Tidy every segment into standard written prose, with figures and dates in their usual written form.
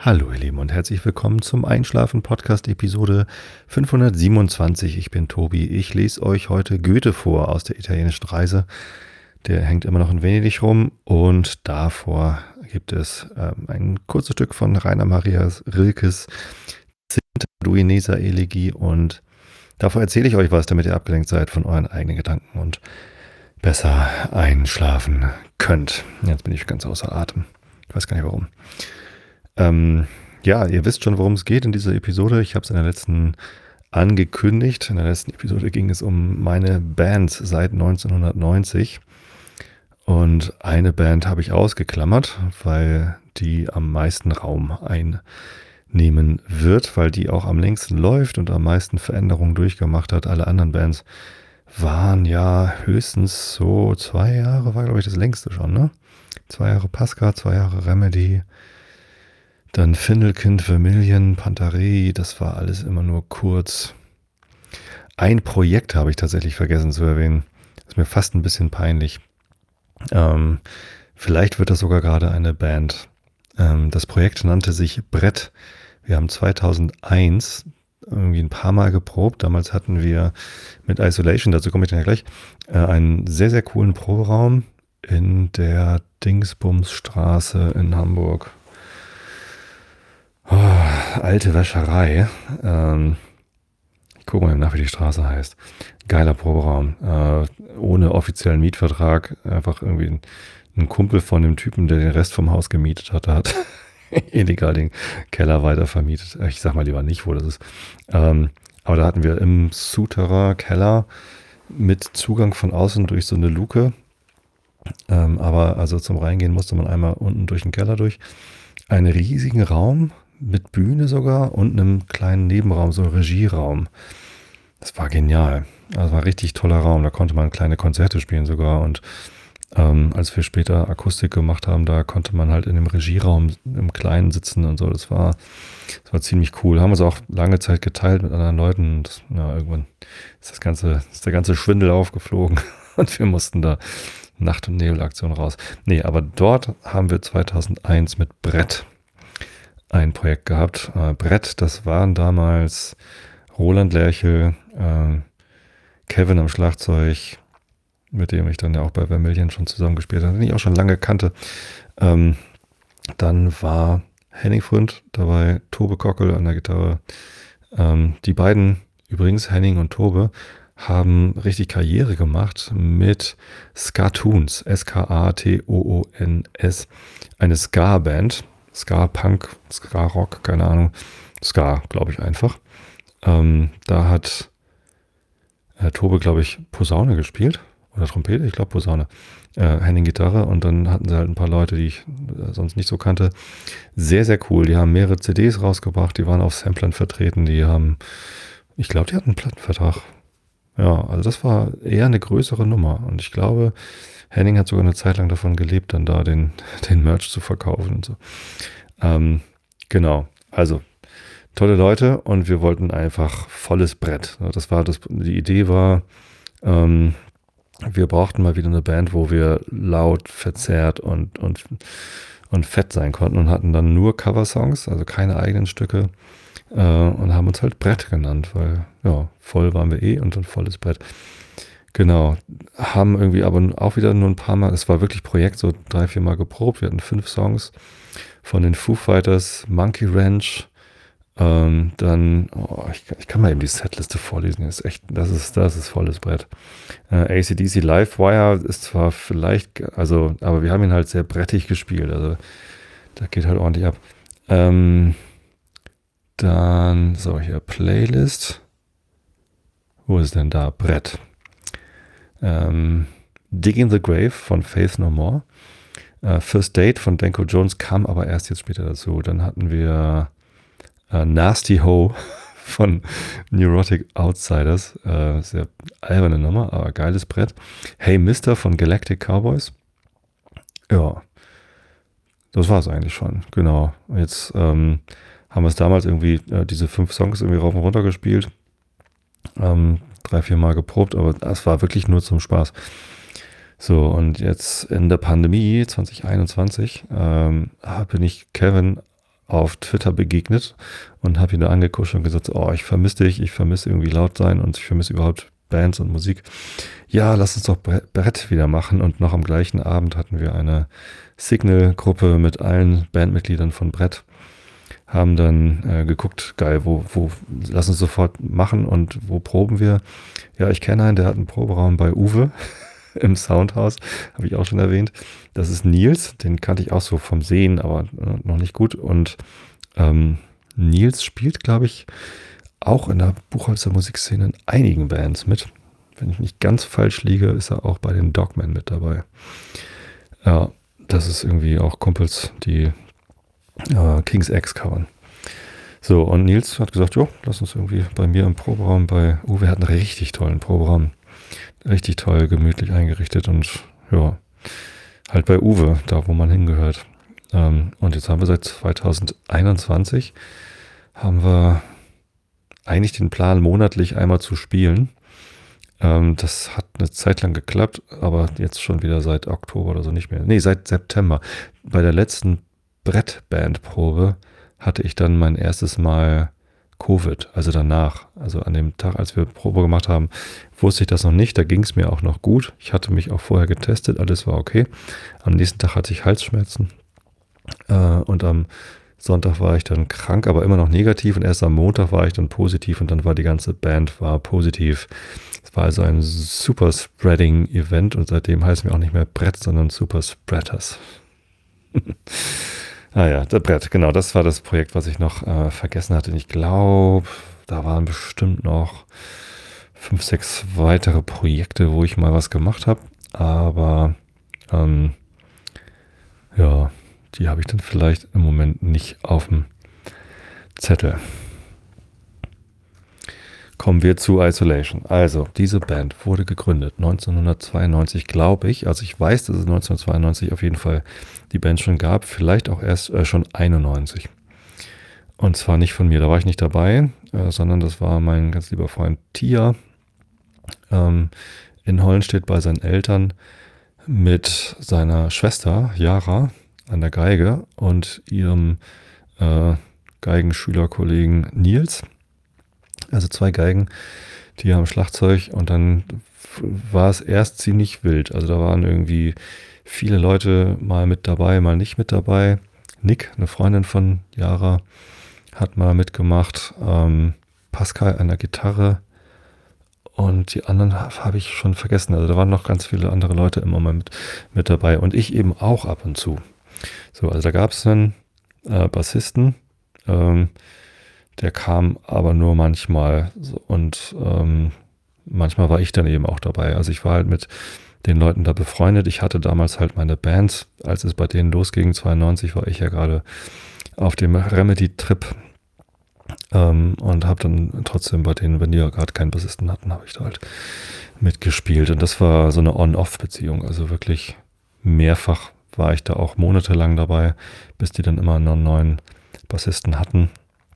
Hallo ihr Lieben und herzlich willkommen zum Einschlafen-Podcast Episode 527. Ich bin Tobi. Ich lese euch heute Goethe vor aus der italienischen Reise. Der hängt immer noch in Venedig rum und davor gibt es ein kurzes Stück von Rainer Maria Rilkes Duineser Elegie und davor erzähle ich euch was, damit ihr abgelenkt seid von euren eigenen Gedanken und besser einschlafen könnt. Jetzt bin ich ganz außer Atem. Ich weiß gar nicht warum. Ja, ihr wisst schon, worum es geht in dieser Episode. Ich habe es in der letzten angekündigt. In der letzten Episode ging es um meine Bands seit 1990. Und eine Band habe ich ausgeklammert, weil die am meisten Raum einnehmen wird, weil die auch am längsten läuft und am meisten Veränderungen durchgemacht hat. Alle anderen Bands waren ja höchstens so 2 Jahre, war glaube ich das längste schon, ne? 2 Jahre Pasca, 2 Jahre Remedy. Dann Findelkind, Vermilion, Pantarei, das war alles immer nur kurz. Ein Projekt habe ich tatsächlich vergessen zu erwähnen. Das ist mir fast ein bisschen peinlich. Vielleicht wird das sogar gerade eine Band. Das Projekt nannte sich Brett. Wir haben 2001 irgendwie ein paar Mal geprobt. Damals hatten wir mit Isolation, dazu komme ich dann ja gleich, einen sehr, sehr coolen Proberaum in der Dingsbumsstraße in Hamburg. Oh, alte Wäscherei. Ich gucke mal nach, wie die Straße heißt. Geiler Proberaum. Ohne offiziellen Mietvertrag. Einfach irgendwie ein Kumpel von dem Typen, der den Rest vom Haus gemietet hat, hat illegal den Keller weiter vermietet. Ich sag mal lieber nicht, wo das ist. Aber da hatten wir im Souterrain Keller mit Zugang von außen durch so eine Luke. Aber also zum Reingehen musste man einmal unten durch den Keller durch. Einen riesigen Raum mit Bühne sogar und einem kleinen Nebenraum, so Regieraum. Das war genial. Das war ein richtig toller Raum. Da konnte man kleine Konzerte spielen sogar. Und als wir später Akustik gemacht haben, da konnte man halt in dem Regieraum im Kleinen sitzen und so. Das war ziemlich cool. Haben uns auch lange Zeit geteilt mit anderen Leuten. Und irgendwann ist der ganze Schwindel aufgeflogen und wir mussten da Nacht- und Nebelaktion raus. Nee, aber dort haben wir 2001 mit Brett ein Projekt gehabt. Brett, das waren damals Roland Lerchel, Kevin am Schlagzeug, mit dem ich dann ja auch bei Vermilion schon zusammengespielt habe, den ich auch schon lange kannte. Dann war Henning Fründ dabei, Tobe Kockel an der Gitarre. Die beiden, übrigens Henning und Tobe, haben richtig Karriere gemacht mit Skatoons, Skatoons, eine Ska-Band, Ska-Punk, Ska-Rock, keine Ahnung, Ska, glaube ich einfach. Da hat Tobe, glaube ich, Posaune gespielt oder Trompete, ich glaube Posaune, Henning Gitarre und dann hatten sie halt ein paar Leute, die ich sonst nicht so kannte. Sehr, sehr cool, die haben mehrere CDs rausgebracht, die waren auf Samplern vertreten, ich glaube, die hatten einen Plattenvertrag. Ja, also das war eher eine größere Nummer. Und ich glaube, Henning hat sogar eine Zeit lang davon gelebt, dann da den Merch zu verkaufen und so. Genau, also tolle Leute und wir wollten einfach volles Brett. Die Idee war, wir brauchten mal wieder eine Band, wo wir laut, verzerrt und fett sein konnten und hatten dann nur Coversongs, also keine eigenen Stücke. Und haben uns halt Brett genannt, weil ja, voll waren wir und ein volles Brett. Genau, haben irgendwie aber auch wieder nur ein paar Mal, es war wirklich Projekt, so 3-4 Mal geprobt. Wir hatten 5 Songs von den Foo Fighters, Monkey Ranch, dann, ich kann mal eben die Setliste vorlesen, das ist volles Brett. AC/DC Livewire ist zwar vielleicht, aber wir haben ihn halt sehr brettig gespielt, also da geht halt ordentlich ab. Dann, so, hier Playlist. Wo ist denn da? Brett. Dig in the Grave von Faith No More. First Date von Danko Jones kam aber erst jetzt später dazu. Dann hatten wir Nasty Ho von Neurotic Outsiders. Sehr alberne Nummer, aber geiles Brett. Hey Mister von Galactic Cowboys. Ja, das war es eigentlich schon. Genau. Jetzt haben wir es damals irgendwie, diese 5 Songs irgendwie rauf und runter gespielt. 3-4 Mal geprobt, aber das war wirklich nur zum Spaß. So, und jetzt in der Pandemie 2021 bin ich Kevin auf Twitter begegnet und habe ihn da angekuscht und gesagt, oh, ich vermisse dich, ich vermisse irgendwie laut sein und ich vermisse überhaupt Bands und Musik. Ja, lass uns doch Brett wieder machen. Und noch am gleichen Abend hatten wir eine Signal-Gruppe mit allen Bandmitgliedern von Brett. Haben dann geguckt, geil, lass uns sofort machen und wo proben wir? Ja, ich kenne einen, der hat einen Proberaum bei Uwe im Soundhaus, habe ich auch schon erwähnt. Das ist Nils, den kannte ich auch so vom Sehen, aber noch nicht gut. Und Nils spielt, glaube ich, auch in der Buchholzer Musikszene in einigen Bands mit. Wenn ich nicht ganz falsch liege, ist er auch bei den Dogmen mit dabei. Ja, das ist irgendwie auch Kumpels, die King's X covern. So, und Nils hat gesagt, jo, lass uns irgendwie bei mir im Proberaum bei Uwe, hat einen richtig tollen Proberaum. Richtig toll, gemütlich eingerichtet und ja, halt bei Uwe, da wo man hingehört. Und jetzt haben wir seit 2021 haben wir eigentlich den Plan, monatlich einmal zu spielen. Das hat eine Zeit lang geklappt, aber jetzt schon wieder seit Oktober oder so nicht mehr. Nee, seit September. Bei der letzten Brettbandprobe hatte ich dann mein erstes Mal Covid, also danach. Also an dem Tag, als wir Probe gemacht haben, wusste ich das noch nicht. Da ging es mir auch noch gut. Ich hatte mich auch vorher getestet, alles war okay. Am nächsten Tag hatte ich Halsschmerzen. Und am Sonntag war ich dann krank, aber immer noch negativ. Und erst am Montag war ich dann positiv und dann war die ganze Band positiv. Es war also ein Super Spreading Event und seitdem heißen wir auch nicht mehr Brett, sondern Super Spreaders. Das Brett, genau, das war das Projekt, was ich noch vergessen hatte. Und ich glaube, da waren bestimmt noch 5, 6 weitere Projekte, wo ich mal was gemacht habe. Aber die habe ich dann vielleicht im Moment nicht auf dem Zettel. Kommen wir zu Isolation. Also, diese Band wurde gegründet 1992, glaube ich. Also ich weiß, dass es 1992 auf jeden Fall die Band schon gab. Vielleicht auch erst schon 91. Und zwar nicht von mir, da war ich nicht dabei, sondern das war mein ganz lieber Freund Tia in Hollenstedt bei seinen Eltern mit seiner Schwester Jara an der Geige und ihrem Geigenschülerkollegen Nils. Also 2 Geigen, die am Schlagzeug und dann war es erst ziemlich wild. Also da waren irgendwie viele Leute mal mit dabei, mal nicht mit dabei. Nick, eine Freundin von Jara, hat mal mitgemacht. Pascal an der Gitarre und die anderen habe ich schon vergessen. Also da waren noch ganz viele andere Leute immer mal mit dabei und ich eben auch ab und zu. So, also da gab es einen Bassisten, der kam aber nur manchmal und manchmal war ich dann eben auch dabei. Also ich war halt mit den Leuten da befreundet. Ich hatte damals halt meine Band, als es bei denen losging, 92 war ich ja gerade auf dem Remedy-Trip und habe dann trotzdem bei denen, wenn die ja gerade keinen Bassisten hatten, habe ich da halt mitgespielt. Und das war so eine On-Off-Beziehung. Also wirklich mehrfach war ich da auch monatelang dabei, bis die dann immer einen neuen Bassisten hatten.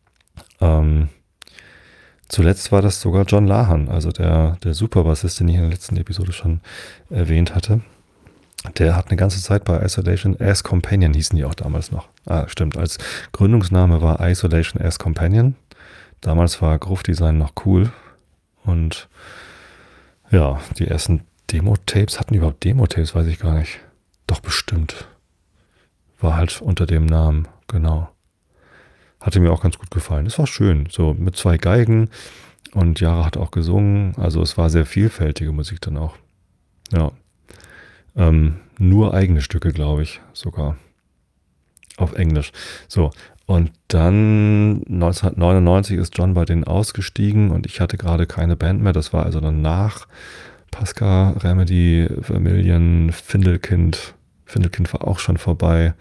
Zuletzt war das sogar John Lahan, also der Superbassist, den ich in der letzten Episode schon erwähnt hatte. Der hat eine ganze Zeit bei Isolation as Companion, hießen die auch damals noch. Stimmt, als Gründungsname war Isolation as Companion. Damals war Groove Design noch cool. Und ja, die ersten Demo-Tapes, hatten die überhaupt Demo-Tapes, weiß ich gar nicht. Doch bestimmt. War halt unter dem Namen, genau. Hatte mir auch ganz gut gefallen. Es war schön, so mit 2 Geigen und Jara hat auch gesungen. Also es war sehr vielfältige Musik dann auch. Ja. Nur eigene Stücke, glaube ich, sogar. Auf Englisch. So, und dann 1999 ist John bei denen ausgestiegen und ich hatte gerade keine Band mehr. Das war also dann nach Pascal, Remedy, Vermilion, Findelkind. Findelkind war auch schon vorbei.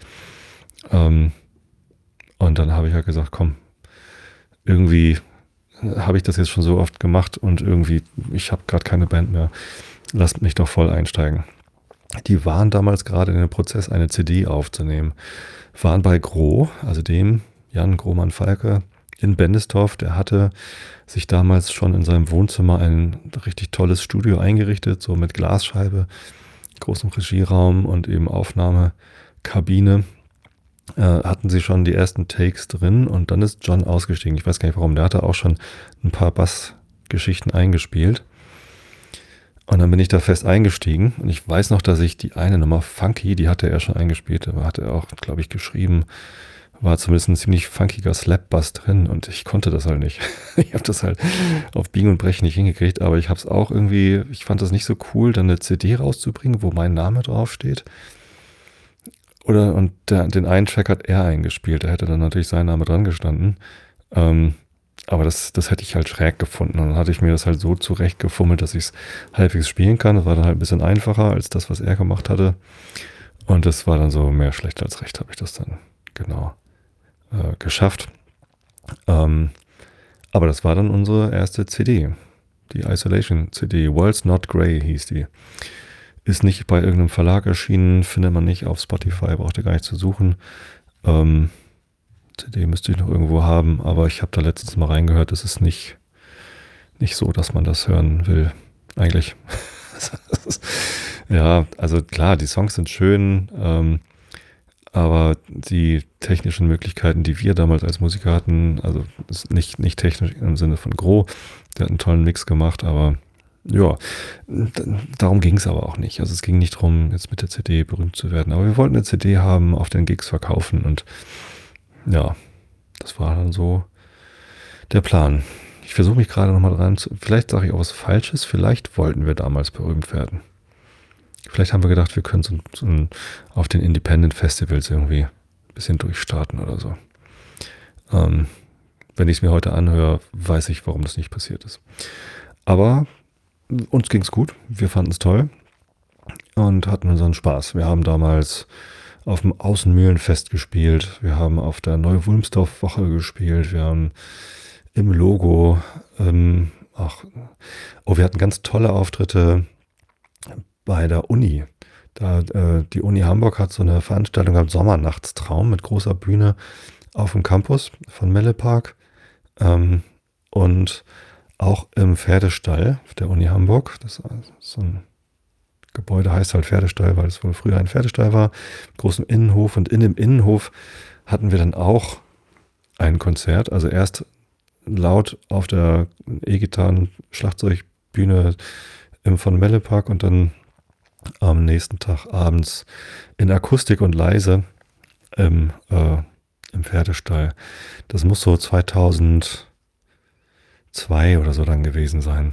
Und dann habe ich halt gesagt, komm, irgendwie habe ich das jetzt schon so oft gemacht und irgendwie, ich habe gerade keine Band mehr. Lasst mich doch voll einsteigen. Die waren damals gerade in dem Prozess, eine CD aufzunehmen. Waren bei Groh, also dem Jan Grohmann-Falke in Bendestorf. Der hatte sich damals schon in seinem Wohnzimmer ein richtig tolles Studio eingerichtet, so mit Glasscheibe, großem Regieraum und eben Aufnahmekabine. hatten sie schon die ersten Takes drin und dann ist John ausgestiegen. Ich weiß gar nicht warum, der hatte auch schon ein paar Bassgeschichten eingespielt. Und dann bin ich da fest eingestiegen und ich weiß noch, dass ich die eine Nummer Funky, die hatte er schon eingespielt, aber hatte er auch, glaube ich, geschrieben, war zumindest ein ziemlich funkiger Slap-Bass drin und ich konnte das halt nicht. Ich habe das halt auf Biegen und Brechen nicht hingekriegt, aber ich habe es auch irgendwie, ich fand das nicht so cool, dann eine CD rauszubringen, wo mein Name draufsteht. Und den einen Track hat er eingespielt, da hätte dann natürlich sein Name dran gestanden. Aber das hätte ich halt schräg gefunden. Und dann hatte ich mir das halt so zurechtgefummelt, dass ich es halbwegs spielen kann. Das war dann halt ein bisschen einfacher als das, was er gemacht hatte. Und das war dann so mehr schlecht als recht, habe ich das dann genau geschafft. Aber das war dann unsere erste CD. Die Isolation CD. World's Not Grey hieß die. Ist nicht bei irgendeinem Verlag erschienen, findet man nicht auf Spotify, braucht ihr gar nicht zu suchen. CD müsste ich noch irgendwo haben, aber ich habe da letztens mal reingehört, es ist nicht so, dass man das hören will, eigentlich. Ja, also klar, die Songs sind schön, aber die technischen Möglichkeiten, die wir damals als Musiker hatten, also ist nicht technisch im Sinne von Gro, der hat einen tollen Mix gemacht, aber ja, darum ging es aber auch nicht. Also es ging nicht darum, jetzt mit der CD berühmt zu werden, aber wir wollten eine CD haben, auf den Gigs verkaufen und ja, das war dann so der Plan. Ich versuche mich gerade nochmal dran zu. Vielleicht sage ich auch was Falsches. Vielleicht wollten wir damals berühmt werden. Vielleicht haben wir gedacht, wir können so auf den Independent Festivals irgendwie ein bisschen durchstarten oder so. Wenn ich es mir heute anhöre, weiß ich, warum das nicht passiert ist. Aber uns ging es gut. Wir fanden es toll und hatten unseren Spaß. Wir haben damals auf dem Außenmühlenfest gespielt. Wir haben auf der Neu-Wulmsdorf-Woche gespielt. Wir haben im Logo, wir hatten ganz tolle Auftritte bei der Uni. Die Uni Hamburg hat so eine Veranstaltung gehabt, Sommernachtstraum mit großer Bühne auf dem Campus von Melle-Park. Und auch im Pferdestall der Uni Hamburg. Das ist so ein Gebäude, heißt halt Pferdestall, weil es wohl früher ein Pferdestall war. Mit großem Innenhof. Und in dem Innenhof hatten wir dann auch ein Konzert. Also erst laut auf der E-Gitarren-Schlagzeugbühne im von Melle-Park und dann am nächsten Tag abends in Akustik und leise im Pferdestall. Das muss so 2002 oder so dann gewesen sein.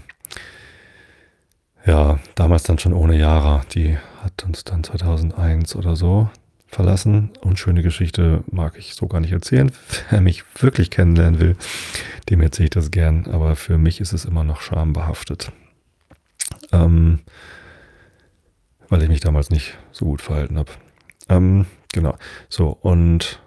Ja, damals dann schon ohne Yara. Die hat uns dann 2001 oder so verlassen. Unschöne Geschichte mag ich so gar nicht erzählen. Wer mich wirklich kennenlernen will, dem erzähle ich das gern. Aber für mich ist es immer noch schambehaftet. Weil ich mich damals nicht so gut verhalten habe. Genau. So, und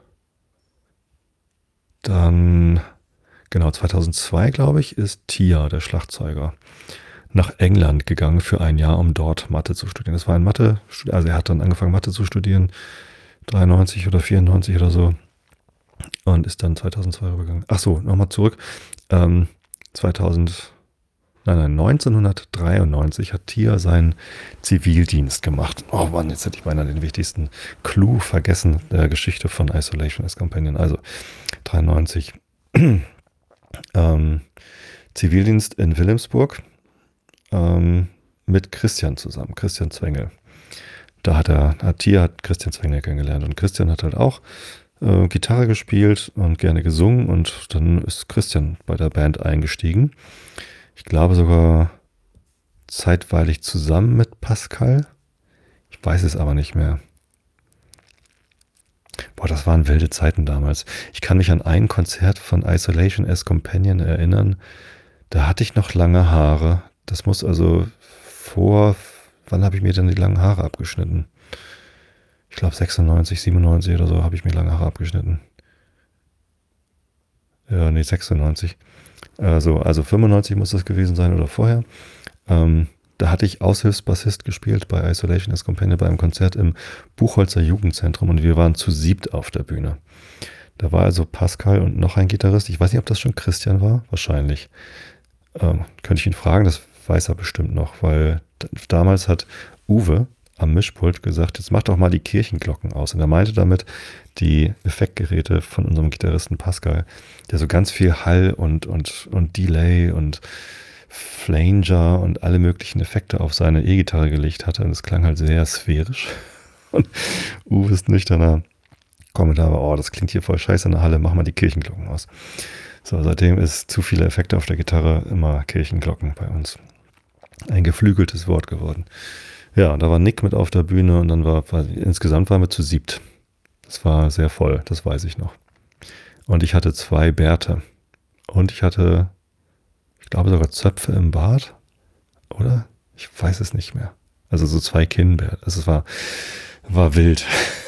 dann, genau, 2002, glaube ich, ist Tia, der Schlagzeuger, nach England gegangen für ein Jahr, um dort Mathe zu studieren. Das war ein also er hat dann angefangen Mathe zu studieren, 93 oder 94 oder so, und ist dann 2002 rübergegangen. Ach so, nochmal zurück. 1993 hat Tia seinen Zivildienst gemacht. Oh Mann, jetzt hätte ich beinahe den wichtigsten Clou vergessen der Geschichte von Isolation as Companion. Also 93 Zivildienst in Wilhelmsburg mit Christian zusammen, Christian Zwengel. Da hat Tia Christian Zwengel kennengelernt und Christian hat halt auch Gitarre gespielt und gerne gesungen und dann ist Christian bei der Band eingestiegen. Ich glaube sogar zeitweilig zusammen mit Pascal. Ich weiß es aber nicht mehr. Boah, das waren wilde Zeiten damals. Ich kann mich an ein Konzert von Isolation as Companion erinnern. Da hatte ich noch lange Haare. Das muss also wann habe ich mir denn die langen Haare abgeschnitten? Ich glaube 96, 97 oder so habe ich mir lange Haare abgeschnitten. Ja, nee, 96. Also 95 muss das gewesen sein oder vorher. Da hatte ich Aushilfsbassist gespielt bei Isolation as Companion bei einem Konzert im Buchholzer Jugendzentrum und wir waren zu 7 auf der Bühne. Da war also Pascal und noch ein Gitarrist. Ich weiß nicht, ob das schon Christian war. Wahrscheinlich. Könnte ich ihn fragen, das weiß er bestimmt noch, weil damals hat Uwe, am Mischpult gesagt, jetzt mach doch mal die Kirchenglocken aus. Und er meinte damit die Effektgeräte von unserem Gitarristen Pascal, der so ganz viel Hall und Delay und Flanger und alle möglichen Effekte auf seine E-Gitarre gelegt hatte. Und es klang halt sehr sphärisch. Und Uwes nüchterner Kommentar war, oh, das klingt hier voll scheiße in der Halle, mach mal die Kirchenglocken aus. So, seitdem ist zu viele Effekte auf der Gitarre immer Kirchenglocken bei uns. Ein geflügeltes Wort geworden. Ja, da war Nick mit auf der Bühne und dann insgesamt waren wir zu 7. Das war sehr voll, das weiß ich noch. Und ich hatte 2 Bärte. Und ich hatte, ich glaube sogar Zöpfe im Bart. Oder? Ich weiß es nicht mehr. Also so 2 Kinnbärte. Also es war wild.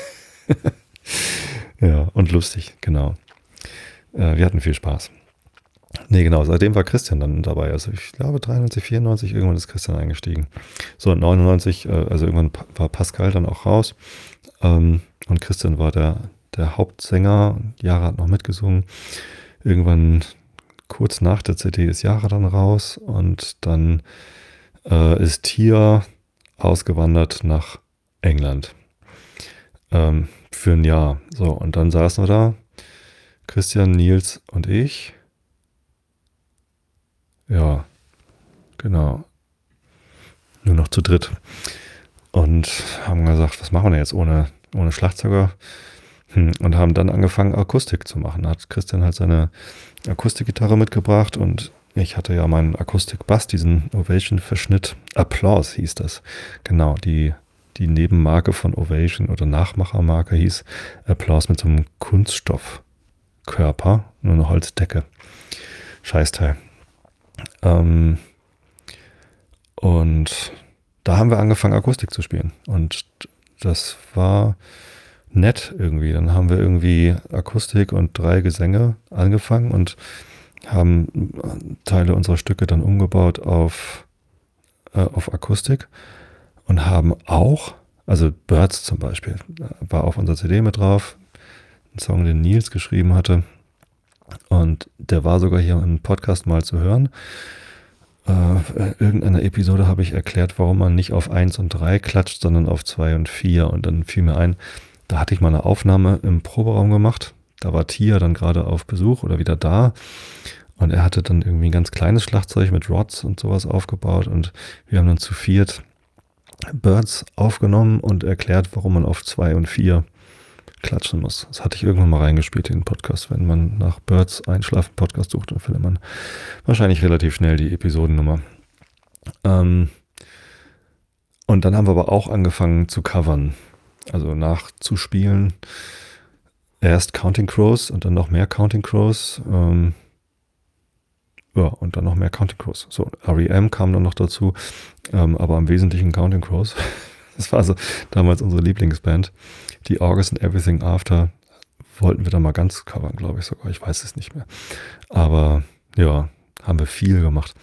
Ja, und lustig, genau. Wir hatten viel Spaß. Nee, genau, seitdem war Christian dann dabei. Also ich glaube 93, 94, irgendwann ist Christian eingestiegen. So, 99, also irgendwann war Pascal dann auch raus. Und Christian war der Hauptsänger. Jara hat noch mitgesungen. Irgendwann kurz nach der CD ist Jara dann raus. Und dann ist Tia ausgewandert nach England. Für ein Jahr. So, und dann saßen wir da. Christian, Nils und ich. Ja, genau. Nur noch zu dritt. Und haben gesagt, was machen wir denn jetzt ohne Schlagzeuger? Und haben dann angefangen, Akustik zu machen. Da hat Christian halt seine Akustikgitarre mitgebracht und ich hatte ja meinen Akustik-Bass, diesen Ovation-Verschnitt. Applause hieß das. Genau, die Nebenmarke von Ovation oder Nachmachermarke hieß Applause mit so einem Kunststoffkörper, nur eine Holzdecke. Scheißteil. Und da haben wir angefangen, Akustik zu spielen. Und das war nett irgendwie. Dann haben wir irgendwie Akustik und 3 Gesänge angefangen und haben Teile unserer Stücke dann umgebaut auf Akustik und haben auch, also Birds zum Beispiel, war auf unserer CD mit drauf, ein Song, den Nils geschrieben hatte. Und der war sogar hier im Podcast mal zu hören. Irgendeiner Episode habe ich erklärt, warum man nicht auf 1 und 3 klatscht, sondern auf 2 und 4. Und dann fiel mir ein, da hatte ich mal eine Aufnahme im Proberaum gemacht. Da war Tia dann gerade auf Besuch oder wieder da. Und er hatte dann irgendwie ein ganz kleines Schlagzeug mit Rods und sowas aufgebaut. Und wir haben dann zu 4 Birds aufgenommen und erklärt, warum man auf 2 und 4 klatschen muss. Das hatte ich irgendwann mal reingespielt in den Podcast. Wenn man nach Birds Einschlafen-Podcast sucht, dann findet man wahrscheinlich relativ schnell die Episodennummer. Und dann haben wir aber auch angefangen zu covern, also nachzuspielen. Erst Counting Crows und dann noch mehr Counting Crows. Ja, und dann noch mehr Counting Crows. So, R.E.M. kam dann noch dazu, aber im Wesentlichen Counting Crows. Das war also damals unsere Lieblingsband. Die August and Everything After wollten wir dann mal ganz covern, glaube ich sogar. Ich weiß es nicht mehr. Aber ja, haben wir viel gemacht.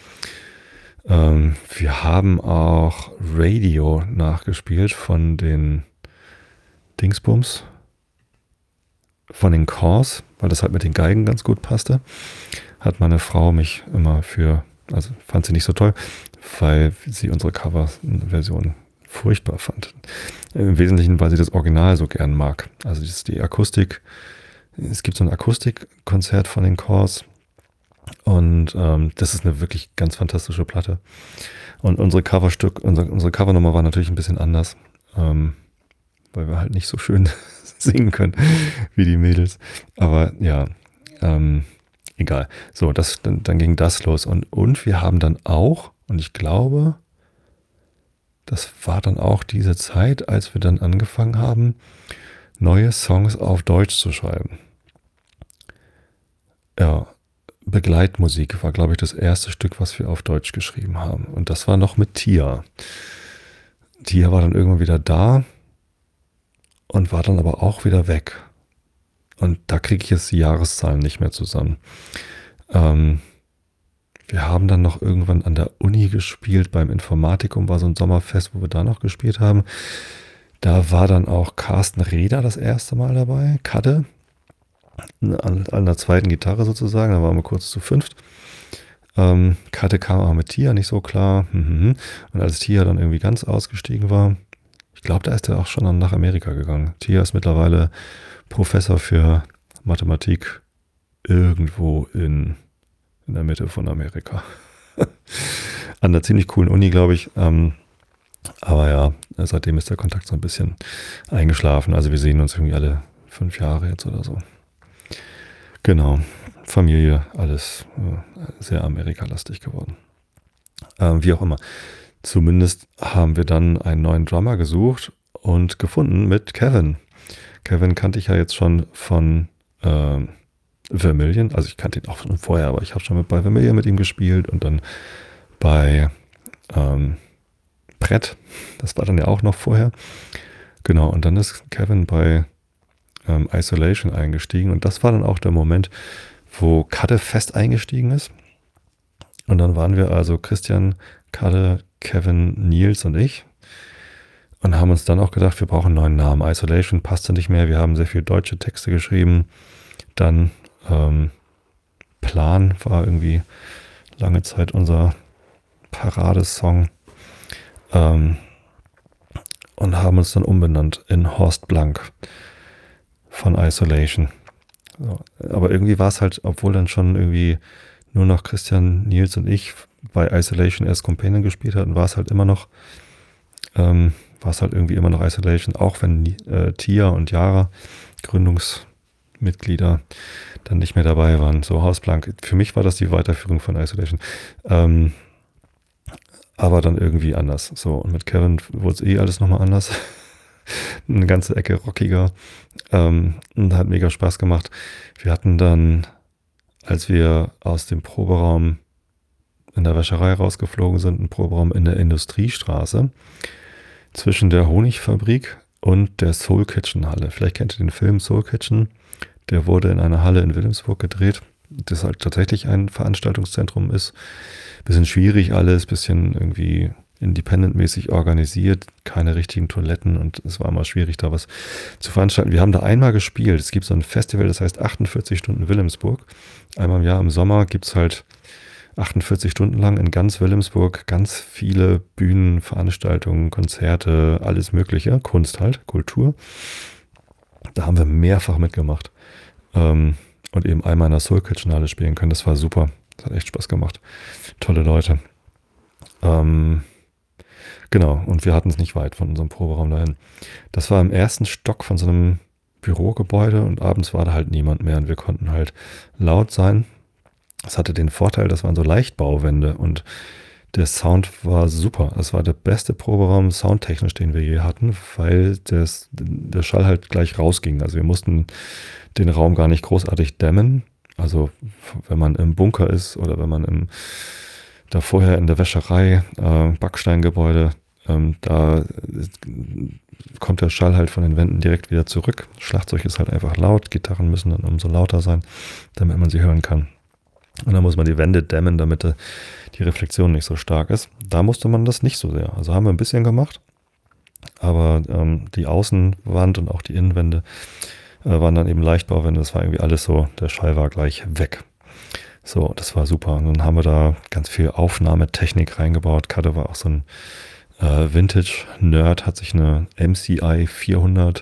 Wir haben auch Radio nachgespielt von den Dingsbums, von den Corrs, weil das halt mit den Geigen ganz gut passte. Hat meine Frau mich immer also fand sie nicht so toll, weil sie unsere Cover-Version furchtbar fand. Im Wesentlichen, weil sie das Original so gern mag. Also das ist die Akustik. Es gibt so ein Akustikkonzert von den Corrs und das ist eine wirklich ganz fantastische Platte. Und unsere Covernummer war natürlich ein bisschen anders, weil wir halt nicht so schön singen können wie die Mädels. Aber ja, egal. So, dann ging das los und wir haben dann auch, und ich glaube, das war dann auch diese Zeit, als wir dann angefangen haben, neue Songs auf Deutsch zu schreiben. Ja, Begleitmusik war, glaube ich, das erste Stück, was wir auf Deutsch geschrieben haben. Und das war noch mit Tia. Tia war dann irgendwann wieder da und war dann aber auch wieder weg. Und da kriege ich jetzt die Jahreszahlen nicht mehr zusammen. Wir haben dann noch irgendwann an der Uni gespielt, beim Informatikum war so ein Sommerfest, wo wir da noch gespielt haben. Da war dann auch Carsten Reder das erste Mal dabei, Kadde, an der zweiten Gitarre sozusagen, da waren wir kurz zu 5. Kadde kam aber mit Tia nicht so klar. Und als Tia dann irgendwie ganz ausgestiegen war, Ich glaube, da ist er auch schon dann nach Amerika gegangen. Tia ist mittlerweile Professor für Mathematik irgendwo in der Mitte von Amerika. An einer ziemlich coolen Uni, glaube ich. Aber ja, seitdem ist der Kontakt so ein bisschen eingeschlafen. Also wir sehen uns irgendwie alle 5 Jahre jetzt oder so. Genau. Familie, alles sehr amerikalastig geworden. Wie auch immer. Zumindest haben wir dann einen neuen Drummer gesucht und gefunden mit Kevin. Kevin kannte ich ja jetzt schon von Vermilion. Also ich kannte ihn auch schon vorher, aber ich habe schon bei Vermilion mit ihm gespielt und dann bei Brett. Das war dann ja auch noch vorher. Genau, und dann ist Kevin bei Isolation eingestiegen und das war dann auch der Moment, wo Kadde fest eingestiegen ist. Und dann waren wir also Christian, Kadde, Kevin, Nils und ich und haben uns dann auch gedacht, wir brauchen einen neuen Namen. Isolation passte nicht mehr. Wir haben sehr viele deutsche Texte geschrieben. Dann Plan war irgendwie lange Zeit unser Paradesong. Und haben uns dann umbenannt in Horst Blank von Isolation. So. Aber irgendwie war es halt, obwohl dann schon irgendwie nur noch Christian, Nils und ich bei Isolation erst Companion gespielt hatten, war es halt irgendwie immer noch Isolation, auch wenn Tia und Yara, Gründungsmitglieder, dann nicht mehr dabei waren. So Horst Blank. Für mich war das die Weiterführung von Isolation. Aber dann irgendwie anders. So, und mit Kevin wurde es alles nochmal anders. Eine ganze Ecke rockiger. Und hat mega Spaß gemacht. Wir hatten dann, als wir aus dem Proberaum in der Wäscherei rausgeflogen sind, einen Proberaum in der Industriestraße zwischen der Honigfabrik und der Soul Kitchen Halle. Vielleicht kennt ihr den Film Soul Kitchen. Der wurde in einer Halle in Wilhelmsburg gedreht, das halt tatsächlich ein Veranstaltungszentrum ist. Bisschen schwierig alles, bisschen irgendwie independent-mäßig organisiert, keine richtigen Toiletten und es war immer schwierig, da was zu veranstalten. Wir haben da einmal gespielt. Es gibt so ein Festival, das heißt 48 Stunden Wilhelmsburg. Einmal im Jahr im Sommer gibt es halt 48 Stunden lang in ganz Wilhelmsburg ganz viele Bühnen, Veranstaltungen, Konzerte, alles Mögliche, Kunst halt, Kultur. Da haben wir mehrfach mitgemacht und eben einmal in der Soul Kitchen Halle spielen können. Das war super. Das hat echt Spaß gemacht. Tolle Leute. Genau, und wir hatten es nicht weit von unserem Proberaum dahin. Das war im ersten Stock von so einem Bürogebäude und abends war da halt niemand mehr und wir konnten halt laut sein. Das hatte den Vorteil, das waren so Leichtbauwände und der Sound war super. Das war der beste Proberaum soundtechnisch, den wir je hatten, weil der Schall halt gleich rausging. Also wir mussten den Raum gar nicht großartig dämmen. Also wenn man im Bunker ist oder wenn man da vorher in der Wäscherei, Backsteingebäude, da kommt der Schall halt von den Wänden direkt wieder zurück. Schlagzeug ist halt einfach laut, Gitarren müssen dann umso lauter sein, damit man sie hören kann. Und dann muss man die Wände dämmen, damit die Reflexion nicht so stark ist. Da musste man das nicht so sehr. Also haben wir ein bisschen gemacht, aber die Außenwand und auch die Innenwände waren dann eben Leichtbauwände. Das war irgendwie alles so, der Schall war gleich weg. So, das war super. Und dann haben wir da ganz viel Aufnahmetechnik reingebaut. Kadde war auch so ein Vintage-Nerd, hat sich eine MCI 400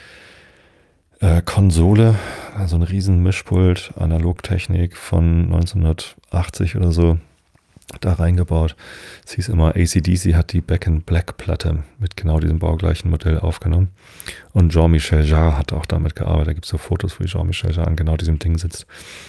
Konsole, also ein riesen Mischpult, Analogtechnik von 1980 oder so, da reingebaut. Es hieß immer, AC/DC hat die Back in Black Platte mit genau diesem baugleichen Modell aufgenommen. Und Jean-Michel Jarre hat auch damit gearbeitet. Da gibt es so Fotos, wo Jean-Michel Jarre an genau diesem Ding sitzt.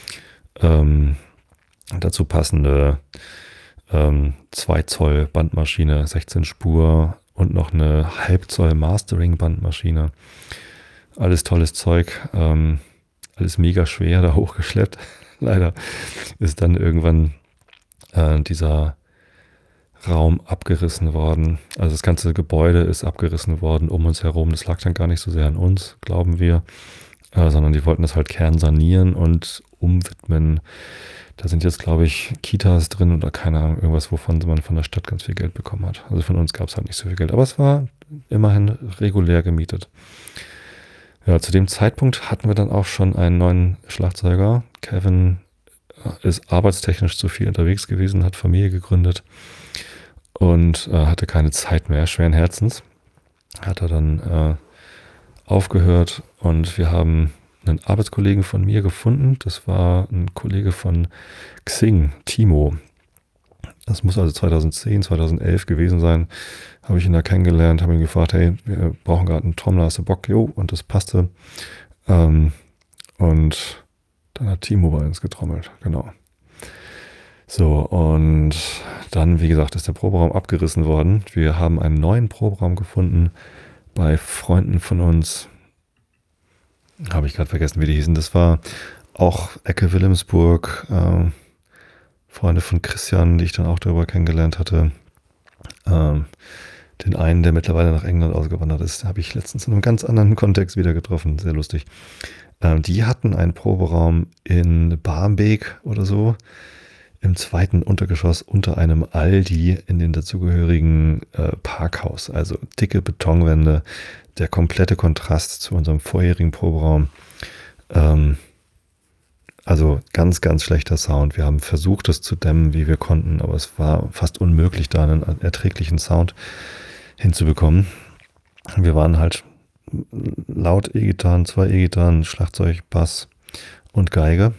Dazu passende 2 Zoll Bandmaschine, 16 Spur und noch eine Halbzoll Mastering Bandmaschine. Alles tolles Zeug, alles mega schwer da hochgeschleppt. Leider ist dann irgendwann dieser Raum abgerissen worden. Also das ganze Gebäude ist abgerissen worden um uns herum. Das lag dann gar nicht so sehr an uns, glauben wir, sondern die wollten das halt kernsanieren und umwidmen. Da sind jetzt, glaube ich, Kitas drin oder keine Ahnung, irgendwas, wovon man von der Stadt ganz viel Geld bekommen hat. Also von uns gab es halt nicht so viel Geld, aber es war immerhin regulär gemietet. Ja, zu dem Zeitpunkt hatten wir dann auch schon einen neuen Schlagzeuger. Kevin ist arbeitstechnisch zu viel unterwegs gewesen, hat Familie gegründet und hatte keine Zeit mehr, schweren Herzens. hat er dann aufgehört und wir haben einen Arbeitskollegen von mir gefunden. Das war ein Kollege von Xing, Timo. Das muss also 2010, 2011 gewesen sein. Habe ich ihn da kennengelernt, habe ihn gefragt, hey, wir brauchen gerade einen Trommler, hast du Bock? Jo, und das passte. Und dann hat Timo bei uns getrommelt, genau. So, und dann, wie gesagt, ist der Proberaum abgerissen worden. Wir haben einen neuen Proberaum gefunden bei Freunden von uns. Habe ich gerade vergessen, wie die hießen. Das war auch Ecke Wilhelmsburg. Freunde von Christian, die ich dann auch darüber kennengelernt hatte. Den einen, der mittlerweile nach England ausgewandert ist, habe ich letztens in einem ganz anderen Kontext wieder getroffen. Sehr lustig. Die hatten einen Proberaum in Barmbek oder so, im zweiten Untergeschoss unter einem Aldi in den dazugehörigen Parkhaus. Also dicke Betonwände, der komplette Kontrast zu unserem vorherigen Proberaum. Also ganz, ganz schlechter Sound. Wir haben versucht, das zu dämmen, wie wir konnten, aber es war fast unmöglich, da einen erträglichen Sound hinzubekommen. Wir waren halt laut E-Gitarren, 2 E-Gitarren, Schlagzeug, Bass und Geige.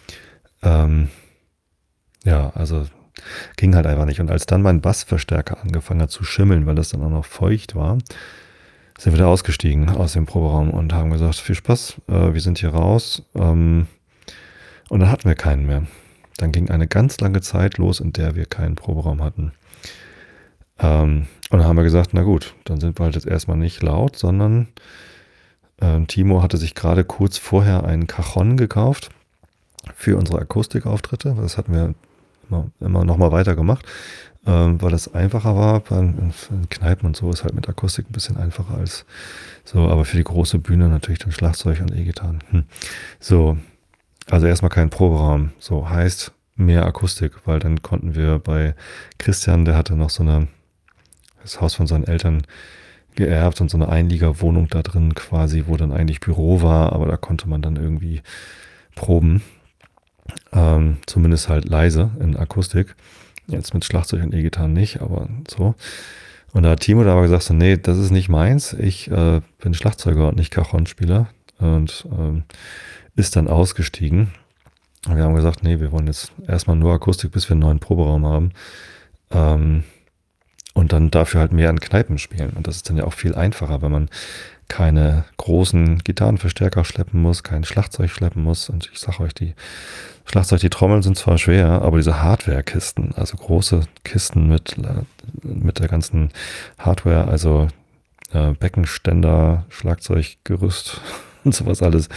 Ja, also ging halt einfach nicht. Und als dann mein Bassverstärker angefangen hat zu schimmeln, weil das dann auch noch feucht war, sind wir da ausgestiegen aus dem Proberaum und haben gesagt, viel Spaß, wir sind hier raus. Und dann hatten wir keinen mehr. Dann ging eine ganz lange Zeit los, in der wir keinen Proberaum hatten. Und dann haben wir gesagt, na gut, dann sind wir halt jetzt erstmal nicht laut, sondern Timo hatte sich gerade kurz vorher einen Cajon gekauft für unsere Akustikauftritte. Das hatten wir immer noch mal weiter gemacht, weil es einfacher war. In Kneipen und so ist halt mit Akustik ein bisschen einfacher als so, aber für die große Bühne natürlich dann Schlagzeug und E-Gitarren. So, also erstmal kein Proberaum. So heißt mehr Akustik, weil dann konnten wir bei Christian, der hatte noch das Haus von seinen Eltern geerbt und so eine Einliegerwohnung da drin quasi, wo dann eigentlich Büro war, aber da konnte man dann irgendwie proben. Zumindest halt leise in Akustik. Jetzt mit Schlagzeug und E-Gitarren nicht, aber so. Und da hat Timo da aber gesagt, so, nee, das ist nicht meins. Ich bin Schlagzeuger und nicht Cajon-Spieler. Und ist dann ausgestiegen. Und wir haben gesagt, nee, wir wollen jetzt erstmal nur Akustik, bis wir einen neuen Proberaum haben. Und dann dafür halt mehr an Kneipen spielen. Und das ist dann ja auch viel einfacher, wenn man keine großen Gitarrenverstärker schleppen muss, kein Schlagzeug schleppen muss. Und ich sage euch, die Trommeln sind zwar schwer, aber diese Hardware-Kisten, also große Kisten mit der ganzen Hardware, also Beckenständer, Schlagzeuggerüst und sowas alles,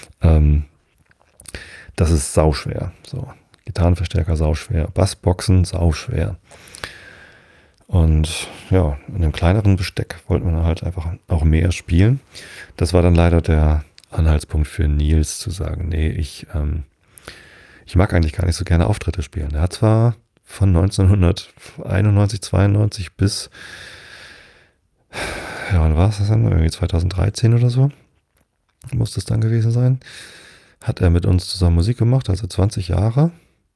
das ist sauschwer. So, Gitarrenverstärker sauschwer, Bassboxen sauschwer. Und ja, in einem kleineren Besteck wollten wir dann halt einfach auch mehr spielen. Das war dann leider der Anhaltspunkt für Nils zu sagen, nee, ich mag eigentlich gar nicht so gerne Auftritte spielen. Er hat zwar von 1991, 92 bis, ja, wann war es das dann? Irgendwie 2013 oder so, muss das dann gewesen sein. Hat er mit uns zusammen Musik gemacht, also 20 Jahre.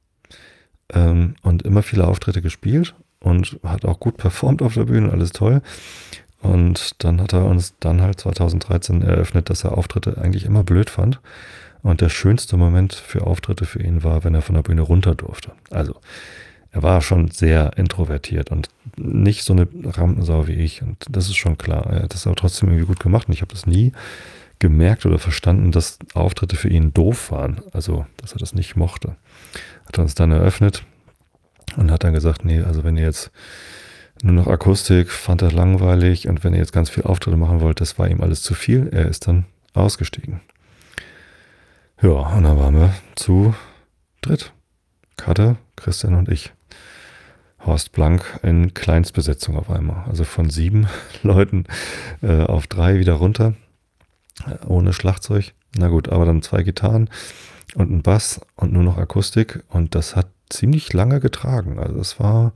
Und immer viele Auftritte gespielt. Und hat auch gut performt auf der Bühne, alles toll. Und dann hat er uns dann halt 2013 eröffnet, dass er Auftritte eigentlich immer blöd fand. Und der schönste Moment für Auftritte für ihn war, wenn er von der Bühne runter durfte. Also er war schon sehr introvertiert und nicht so eine Rampensau wie ich. Und das ist schon klar. Er hat das aber trotzdem irgendwie gut gemacht. Und ich habe das nie gemerkt oder verstanden, dass Auftritte für ihn doof waren. Also, dass er das nicht mochte. Hat er uns dann eröffnet. Und hat dann gesagt, nee, also wenn ihr jetzt nur noch Akustik, fand er langweilig und wenn ihr jetzt ganz viel Auftritte machen wollt, das war ihm alles zu viel. Er ist dann ausgestiegen. Ja, und dann waren wir zu dritt. Katte, Christian und ich. Horst Blank in Kleinstbesetzung auf einmal. Also von 7 Leuten auf 3 wieder runter. Ohne Schlagzeug. Na gut, aber dann 2 Gitarren und ein Bass und nur noch Akustik. Und das hat ziemlich lange getragen. Also es war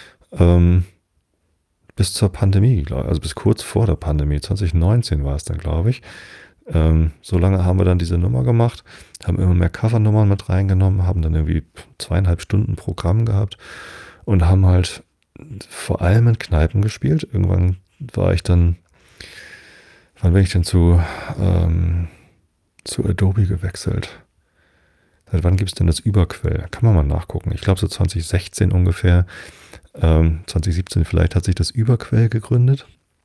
bis zur Pandemie, also bis kurz vor der Pandemie, 2019 war es dann, glaube ich. So lange haben wir dann diese Nummer gemacht, haben immer mehr Covernummern mit reingenommen, haben dann irgendwie 2,5 Stunden Programm gehabt und haben halt vor allem in Kneipen gespielt. Irgendwann war ich dann Wann bin ich denn zu Adobe gewechselt? Seit wann gibt es denn das Überquell? Kann man mal nachgucken. Ich glaube so 2016 ungefähr, 2017 vielleicht hat sich das Überquell gegründet.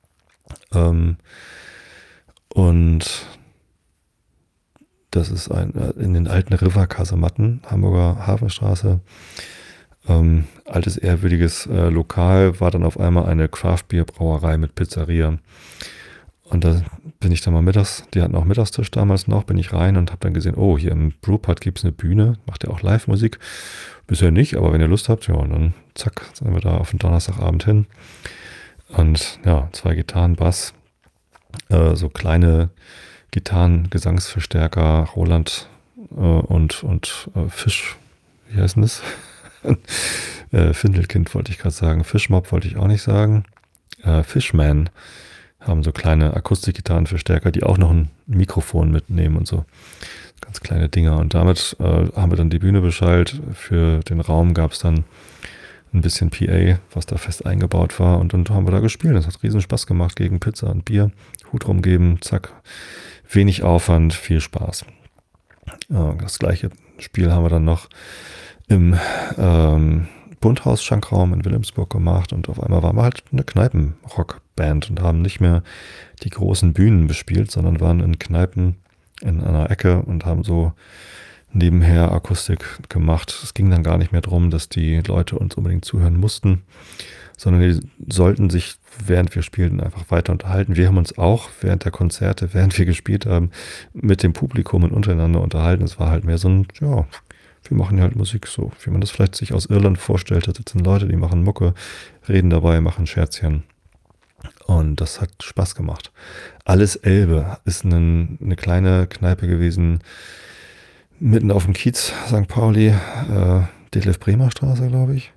Und das ist in den alten River-Kasematten, Hamburger Hafenstraße. Altes, ehrwürdiges Lokal, war dann auf einmal eine Craft-Bier-Brauerei mit Pizzeria. Und da bin ich dann mal mittags, die hatten auch Mittagstisch damals noch, bin ich rein und habe dann gesehen, oh, hier im Brewpub gibt es eine Bühne, macht ja auch Live-Musik. Bisher nicht, aber wenn ihr Lust habt, ja, und dann zack, sind wir da auf den Donnerstagabend hin. Und ja, 2 Gitarren, Bass, so kleine Gitarren, Gesangsverstärker, Roland und Fisch, wie heißt denn das? Findelkind wollte ich gerade sagen, Fischmob wollte ich auch nicht sagen. Fishman haben so kleine Akustikgitarrenverstärker, die auch noch ein Mikrofon mitnehmen und so. Ganz kleine Dinger. Und damit haben wir dann die Bühne beschallt. Für den Raum gab es dann ein bisschen PA, was da fest eingebaut war. Und dann haben wir da gespielt. Das hat riesen Spaß gemacht gegen Pizza und Bier. Hut rumgeben, zack. Wenig Aufwand, viel Spaß. Das gleiche Spiel haben wir dann noch im Bundhaus-Schankraum in Wilhelmsburg gemacht. Und auf einmal waren wir halt eine Kneipen-Rockband und haben nicht mehr die großen Bühnen bespielt, sondern waren in Kneipen in einer Ecke und haben so nebenher Akustik gemacht. Es ging dann gar nicht mehr darum, dass die Leute uns unbedingt zuhören mussten, sondern die sollten sich, während wir spielten, einfach weiter unterhalten. Wir haben uns auch während der Konzerte, während wir gespielt haben, mit dem Publikum und untereinander unterhalten. Es war halt mehr so ein, ja, wir machen ja halt Musik so, wie man das vielleicht sich aus Irland vorstellt. Da sitzen Leute, die machen Mucke, reden dabei, machen Scherzchen. Und das hat Spaß gemacht. Alles Elbe ist eine kleine Kneipe gewesen, mitten auf dem Kiez, St. Pauli, Detlef-Bremer Straße, glaube ich.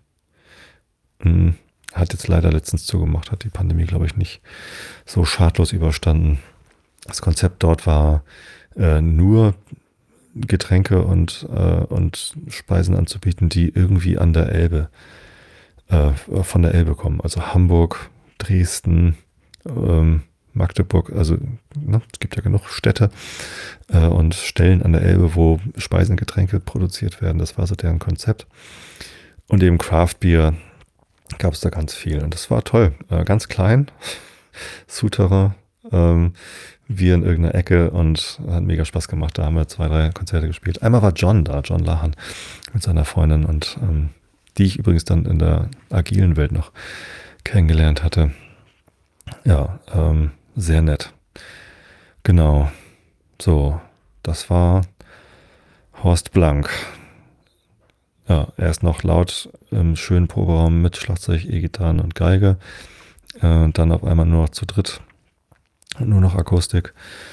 Hat jetzt leider letztens zugemacht, hat die Pandemie, glaube ich, nicht so schadlos überstanden. Das Konzept dort war nur Getränke und Speisen anzubieten, die irgendwie an der Elbe, von der Elbe kommen. Also Hamburg, Dresden, Magdeburg, also es gibt ja genug Städte und Stellen an der Elbe, wo Speisen, Getränke produziert werden. Das war so deren Konzept. Und eben Craft-Bier gab es da ganz viel. Und das war toll. Ganz klein, Souterrain, wir in irgendeiner Ecke und hat mega Spaß gemacht. Da haben wir 2, 3 Konzerte gespielt. Einmal war John da, John Lahan mit seiner Freundin und die ich übrigens dann in der agilen Welt noch kennengelernt hatte. Ja, sehr nett. Genau. So, das war Horst Blank. Ja, er ist noch laut im schönen Proberaum mit Schlagzeug, E-Gitarren und Geige. Dann auf einmal nur noch zu dritt. Nur noch Akustik.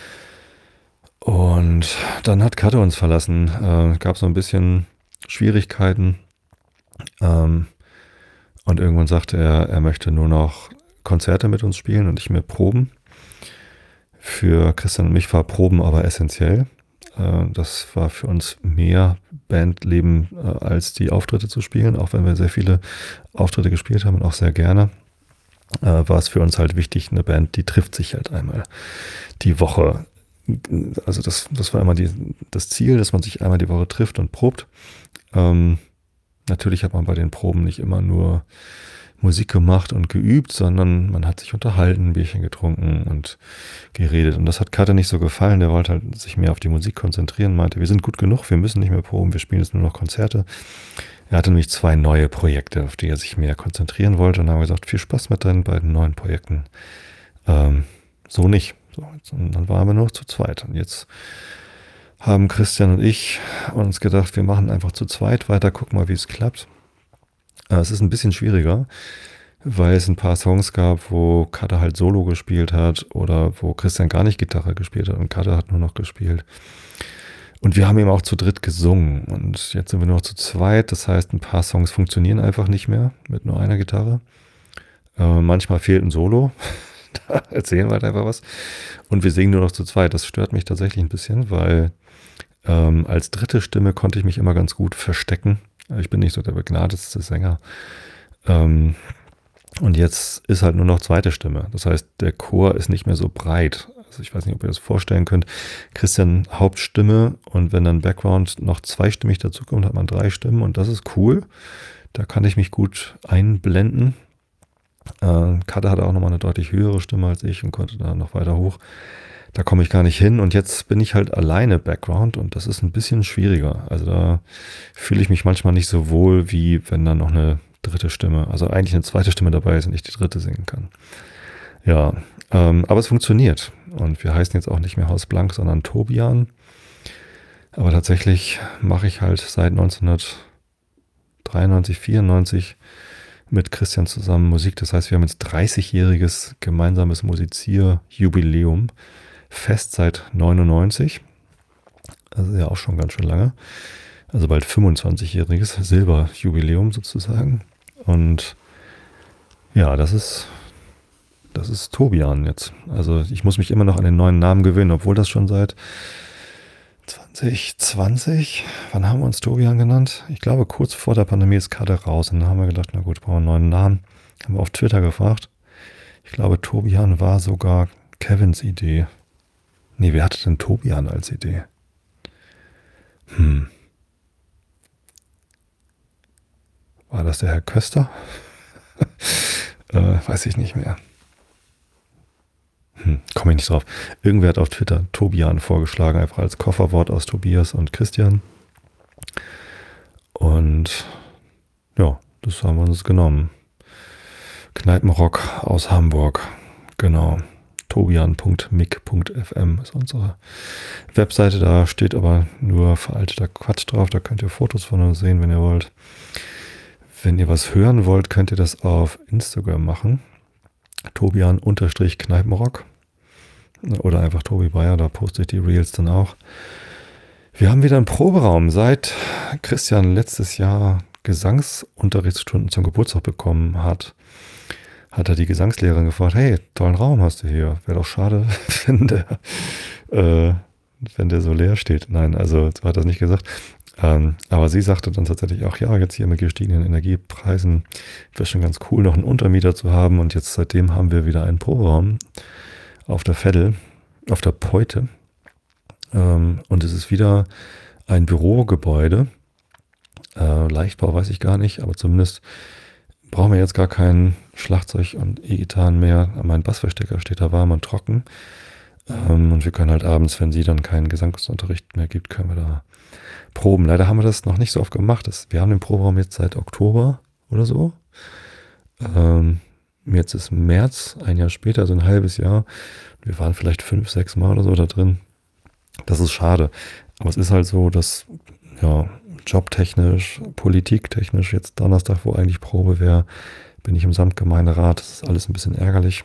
Und dann hat Katte uns verlassen. Gab so ein bisschen Schwierigkeiten. Und irgendwann sagte er möchte nur noch Konzerte mit uns spielen und nicht mehr Proben. Für Christian und mich war Proben aber essentiell. Das war für uns mehr Bandleben als die Auftritte zu spielen, auch wenn wir sehr viele Auftritte gespielt haben und auch sehr gerne. War es für uns halt wichtig, eine Band, die trifft sich halt einmal die Woche. Also das war immer das Ziel, dass man sich einmal die Woche trifft und probt. Natürlich hat man bei den Proben nicht immer nur Musik gemacht und geübt, sondern man hat sich unterhalten, ein Bierchen getrunken und geredet. Und das hat Katte nicht so gefallen. Der wollte halt sich mehr auf die Musik konzentrieren, meinte, wir sind gut genug, wir müssen nicht mehr proben, wir spielen jetzt nur noch Konzerte. Er hatte nämlich 2 neue Projekte, auf die er sich mehr konzentrieren wollte. Und dann haben wir gesagt, viel Spaß mit deinen beiden neuen Projekten. So nicht. So, und dann waren wir nur noch zu zweit. Und jetzt haben Christian und ich uns gedacht, wir machen einfach zu zweit weiter, gucken mal, wie es klappt. Es ist ein bisschen schwieriger, weil es ein paar Songs gab, wo Katte halt Solo gespielt hat oder wo Christian gar nicht Gitarre gespielt hat und Katte hat nur noch gespielt. Und wir haben eben auch zu dritt gesungen und jetzt sind wir nur noch zu zweit. Das heißt, ein paar Songs funktionieren einfach nicht mehr mit nur einer Gitarre. Manchmal fehlt ein Solo, da erzählen wir halt einfach was. Und wir singen nur noch zu zweit. Das stört mich tatsächlich ein bisschen, weil als dritte Stimme konnte ich mich immer ganz gut verstecken. Ich bin nicht so der begnadetste Sänger. Und jetzt ist halt nur noch zweite Stimme. Das heißt, der Chor ist nicht mehr so breit. Also ich weiß nicht, ob ihr das vorstellen könnt. Christian Hauptstimme und wenn dann Background noch zweistimmig dazukommt, hat man 3 Stimmen und das ist cool. Da kann ich mich gut einblenden. Katte hatte auch nochmal eine deutlich höhere Stimme als ich und konnte da noch weiter hoch. Da komme ich gar nicht hin und jetzt bin ich halt alleine Background und das ist ein bisschen schwieriger. Also da fühle ich mich manchmal nicht so wohl, wie wenn dann noch eine dritte Stimme, also eigentlich eine zweite Stimme dabei ist und ich die dritte singen kann. Ja, aber es funktioniert und wir heißen jetzt auch nicht mehr Haus Blank, sondern Tobian. Aber tatsächlich mache ich halt seit 1993, 94 mit Christian zusammen Musik. Das heißt, wir haben jetzt 30-jähriges gemeinsames Musizierjubiläum. Fest seit 99. Also ja auch schon ganz schön lange. Also bald 25-jähriges Silberjubiläum sozusagen. Und ja, das ist Tobian jetzt. Also ich muss mich immer noch an den neuen Namen gewöhnen, obwohl das schon seit 2020, wann haben wir uns Tobian genannt? Ich glaube, kurz vor der Pandemie ist Karte raus. Und dann haben wir gedacht, na gut, brauchen wir einen neuen Namen. Haben wir auf Twitter gefragt. Ich glaube, Tobian war sogar Kevins Idee. Nee, wer hatte denn Tobian als Idee? War das der Herr Köster? Weiß ich nicht mehr. Komme ich nicht drauf. Irgendwer hat auf Twitter Tobian vorgeschlagen, einfach als Kofferwort aus Tobias und Christian. Und ja, das haben wir uns genommen. Kneipenrock aus Hamburg. Genau. tobian.mic.fm ist unsere Webseite. Da steht aber nur veralteter Quatsch drauf. Da könnt ihr Fotos von uns sehen, wenn ihr wollt. Wenn ihr was hören wollt, könnt ihr das auf Instagram machen. Tobian_Kneipenrock. Oder einfach Tobi Bayer, da poste ich die Reels dann auch. Wir haben wieder einen Proberaum. Seit Christian letztes Jahr Gesangsunterrichtsstunden zum Geburtstag bekommen hat, hat er die Gesangslehrerin gefragt, hey, tollen Raum hast du hier. Wäre doch schade, wenn der so leer steht. Nein, also so hat er es nicht gesagt. Aber sie sagte dann tatsächlich auch, ja, jetzt hier mit gestiegenen Energiepreisen wäre schon ganz cool, noch einen Untermieter zu haben. Und jetzt seitdem haben wir wieder einen Proberaum auf der Veddel, auf der Peute. Und es ist wieder ein Bürogebäude. Leichtbau weiß ich gar nicht, aber zumindest brauchen wir jetzt gar kein Schlagzeug und E-Gitarren mehr. Mein Bassverstecker steht da warm und trocken. Und wir können halt abends, wenn sie dann keinen Gesangsunterricht mehr gibt, können wir da proben. Leider haben wir das noch nicht so oft gemacht. Wir haben den Proberaum jetzt seit Oktober oder so. Jetzt ist März, ein Jahr später, also ein halbes Jahr. Wir waren vielleicht 5, 6 Mal oder so da drin. Das ist schade. Aber es ist halt so, dass ja, jobtechnisch, politiktechnisch jetzt Donnerstag, wo eigentlich Probe wäre, bin ich im Samtgemeinderat. Das ist alles ein bisschen ärgerlich.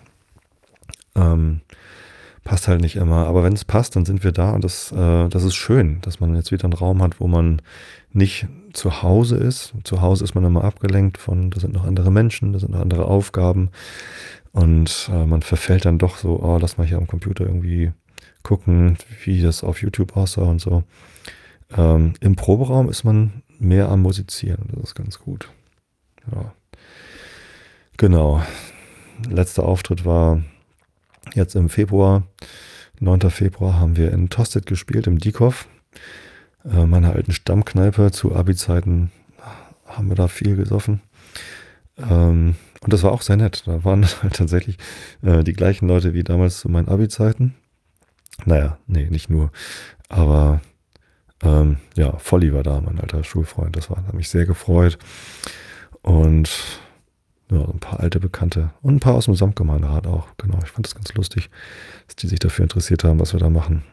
Passt halt nicht immer. Aber wenn es passt, dann sind wir da und das ist schön, dass man jetzt wieder einen Raum hat, wo man nicht zu Hause ist. Zu Hause ist man immer abgelenkt da sind noch andere Menschen, da sind noch andere Aufgaben und man verfällt dann doch so, lass mal hier am Computer irgendwie gucken, wie das auf YouTube aussah und so. Im Proberaum ist man mehr am Musizieren, das ist ganz gut. Ja. Genau. Letzter Auftritt war jetzt im Februar, 9. Februar, haben wir in Tosted gespielt, im Dieckhoff. Meiner alten Stammkneipe. Zu Abi-Zeiten haben wir da viel gesoffen. Und das war auch sehr nett. Da waren halt tatsächlich die gleichen Leute wie damals zu meinen Abi-Zeiten. Naja, nee, nicht nur. Aber ja, Volli war da, mein alter Schulfreund. Hat mich sehr gefreut. Und ja, ein paar alte Bekannte und ein paar aus dem Samtgemeinderat auch. Genau, ich fand das ganz lustig, dass die sich dafür interessiert haben, was wir da machen.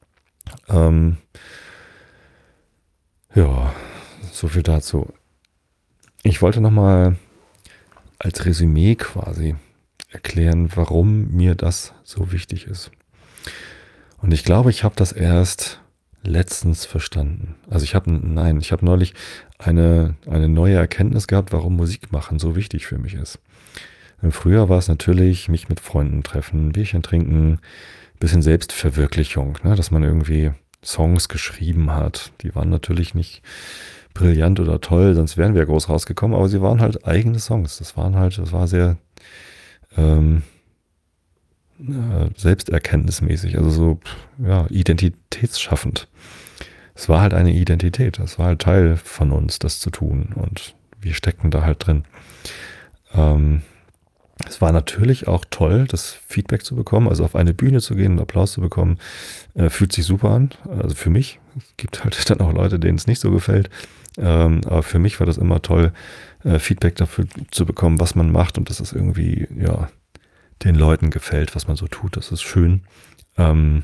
Ja, so viel dazu. Ich wollte nochmal als Resümee quasi erklären, warum mir das so wichtig ist. Und ich glaube, ich habe das erst letztens verstanden. Also ich habe neulich eine neue Erkenntnis gehabt, warum Musik machen so wichtig für mich ist. Früher war es natürlich, mich mit Freunden treffen, Bierchen trinken, bisschen Selbstverwirklichung, ne? Dass man irgendwie Songs geschrieben hat. Die waren natürlich nicht brillant oder toll, sonst wären wir groß rausgekommen, aber sie waren halt eigene Songs. Das war sehr selbsterkenntnismäßig, also so, ja, identitätsschaffend. Es war halt eine Identität, es war halt Teil von uns, das zu tun und wir steckten da halt drin. Ähm, Es war natürlich auch toll, das Feedback zu bekommen, also auf eine Bühne zu gehen und Applaus zu bekommen, fühlt sich super an, also für mich. Es gibt halt dann auch Leute, denen es nicht so gefällt, aber für mich war das immer toll, Feedback dafür zu bekommen, was man macht und dass es irgendwie, ja, den Leuten gefällt, was man so tut, das ist schön. Ähm,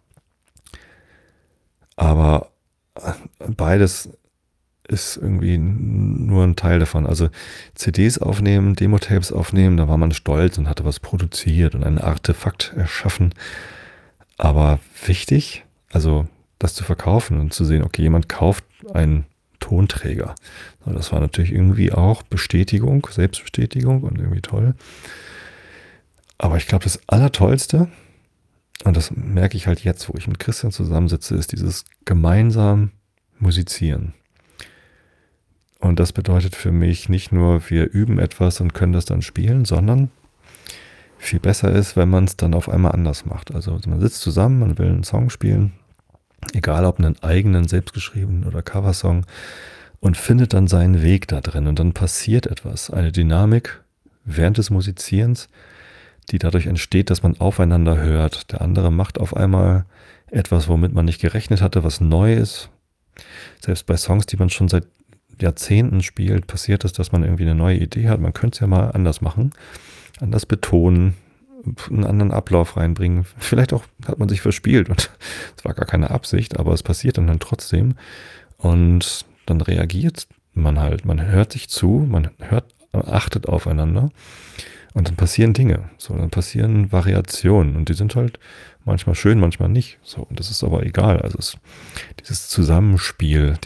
aber beides ist irgendwie nur ein Teil davon. Also CDs aufnehmen, Demo-Tapes aufnehmen, da war man stolz und hatte was produziert und ein Artefakt erschaffen. Aber wichtig, also das zu verkaufen und zu sehen, okay, jemand kauft einen Tonträger. Das war natürlich irgendwie auch Bestätigung, Selbstbestätigung und irgendwie toll. Aber ich glaube, das Allertollste, und das merke ich halt jetzt, wo ich mit Christian zusammensitze, ist dieses gemeinsam Musizieren. Und das bedeutet für mich nicht nur, wir üben etwas und können das dann spielen, sondern viel besser ist, wenn man es dann auf einmal anders macht. Also man sitzt zusammen, man will einen Song spielen, egal ob einen eigenen, selbstgeschriebenen oder Coversong, und findet dann seinen Weg da drin. Und dann passiert etwas, eine Dynamik während des Musizierens, die dadurch entsteht, dass man aufeinander hört. Der andere macht auf einmal etwas, womit man nicht gerechnet hatte, was neu ist. Selbst bei Songs, die man schon seit Jahrzehnten spielt, passiert es, dass man irgendwie eine neue Idee hat. Man könnte es ja mal anders machen, anders betonen, einen anderen Ablauf reinbringen. Vielleicht auch hat man sich verspielt und es war gar keine Absicht, aber es passiert dann trotzdem. Und dann reagiert man halt, man hört sich zu, man achtet aufeinander und dann passieren Dinge. So, dann passieren Variationen und die sind halt manchmal schön, manchmal nicht. So, und das ist aber egal. Also dieses Zusammenspiel,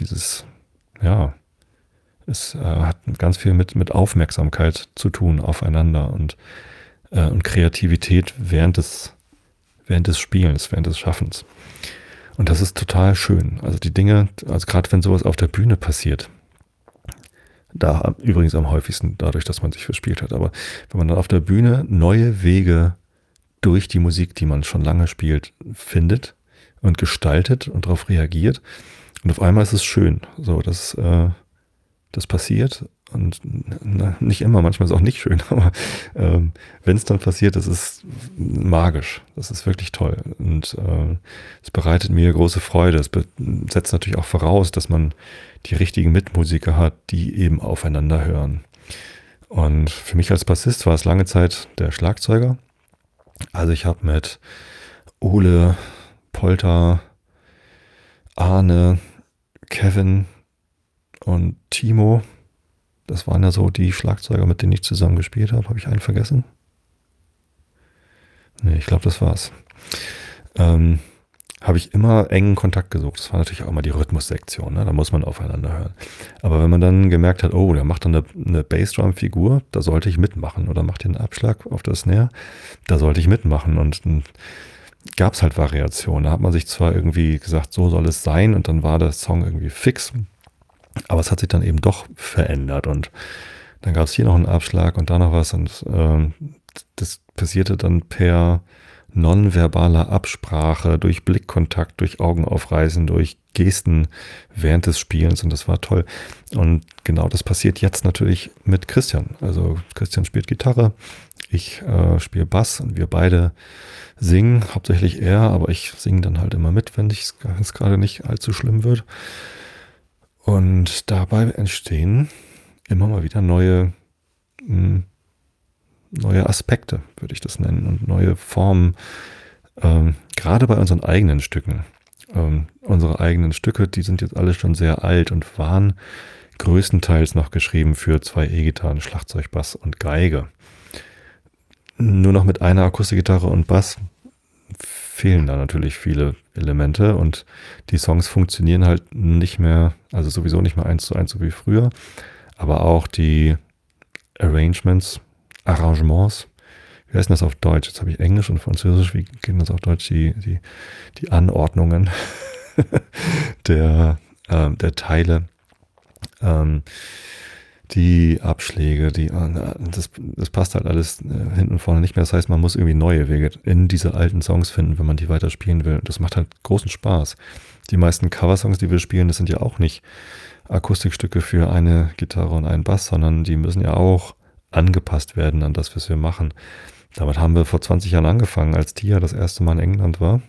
es hat ganz viel mit Aufmerksamkeit zu tun aufeinander und Kreativität während des Spielens, während des Schaffens. Und das ist total schön. Also die Dinge, also gerade wenn sowas auf der Bühne passiert, da übrigens am häufigsten dadurch, dass man sich verspielt hat, aber wenn man dann auf der Bühne neue Wege durch die Musik, die man schon lange spielt, findet und gestaltet und darauf reagiert und auf einmal ist es schön, so dass das passiert und nicht immer, manchmal ist es auch nicht schön, aber wenn es dann passiert, das ist magisch, das ist wirklich toll und es bereitet mir große Freude. Es setzt natürlich auch voraus, dass man die richtigen Mitmusiker hat, die eben aufeinander hören. Und für mich als Bassist war es lange Zeit der Schlagzeuger. Also ich habe mit Ole, Polter, Arne, Kevin und Timo, das waren ja so die Schlagzeuger, mit denen ich zusammen gespielt habe. Habe ich einen vergessen? Nee, ich glaube, das war's. Habe ich immer engen Kontakt gesucht. Das war natürlich auch immer die Rhythmussektion, ne? Da muss man aufeinander hören. Aber wenn man dann gemerkt hat, oh, der macht dann eine Bassdrum-Figur, da sollte ich mitmachen. Oder macht den Abschlag auf das Snare, da sollte ich mitmachen. Und dann gab es halt Variationen. Da hat man sich zwar irgendwie gesagt, so soll es sein, und dann war der Song irgendwie fix. Aber es hat sich dann eben doch verändert. Und dann gab es hier noch einen Abschlag und da noch was. Und das passierte dann per nonverbaler Absprache, durch Blickkontakt, durch Augenaufreißen, durch Gesten während des Spielens, und das war toll. Und genau das passiert jetzt natürlich mit Christian. Also Christian spielt Gitarre, ich spiele Bass und wir beide singen, hauptsächlich er, aber ich singe dann halt immer mit, wenn es gerade nicht allzu schlimm wird. Und dabei entstehen immer mal wieder neue Aspekte, würde ich das nennen, und neue Formen, gerade bei unseren eigenen Stücken. Unsere eigenen Stücke, die sind jetzt alle schon sehr alt und waren größtenteils noch geschrieben für 2 E-Gitarren, Schlagzeug, Bass und Geige. Nur noch mit einer Akustikgitarre und Bass fehlen da natürlich viele Elemente und die Songs funktionieren halt nicht mehr, also sowieso nicht mehr 1:1 so wie früher, aber auch die Arrangements, wie heißt das auf Deutsch? Jetzt habe ich Englisch und Französisch, wie geht das auf Deutsch? Die Anordnungen der Teile, die Abschläge, das passt halt alles hinten und vorne nicht mehr. Das heißt, man muss irgendwie neue Wege in diese alten Songs finden, wenn man die weiter spielen will. Das macht halt großen Spaß. Die meisten Coversongs, die wir spielen, das sind ja auch nicht Akustikstücke für eine Gitarre und einen Bass, sondern die müssen ja auch angepasst werden an das, was wir machen. Damit haben wir vor 20 Jahren angefangen, als Tia das erste Mal in England war.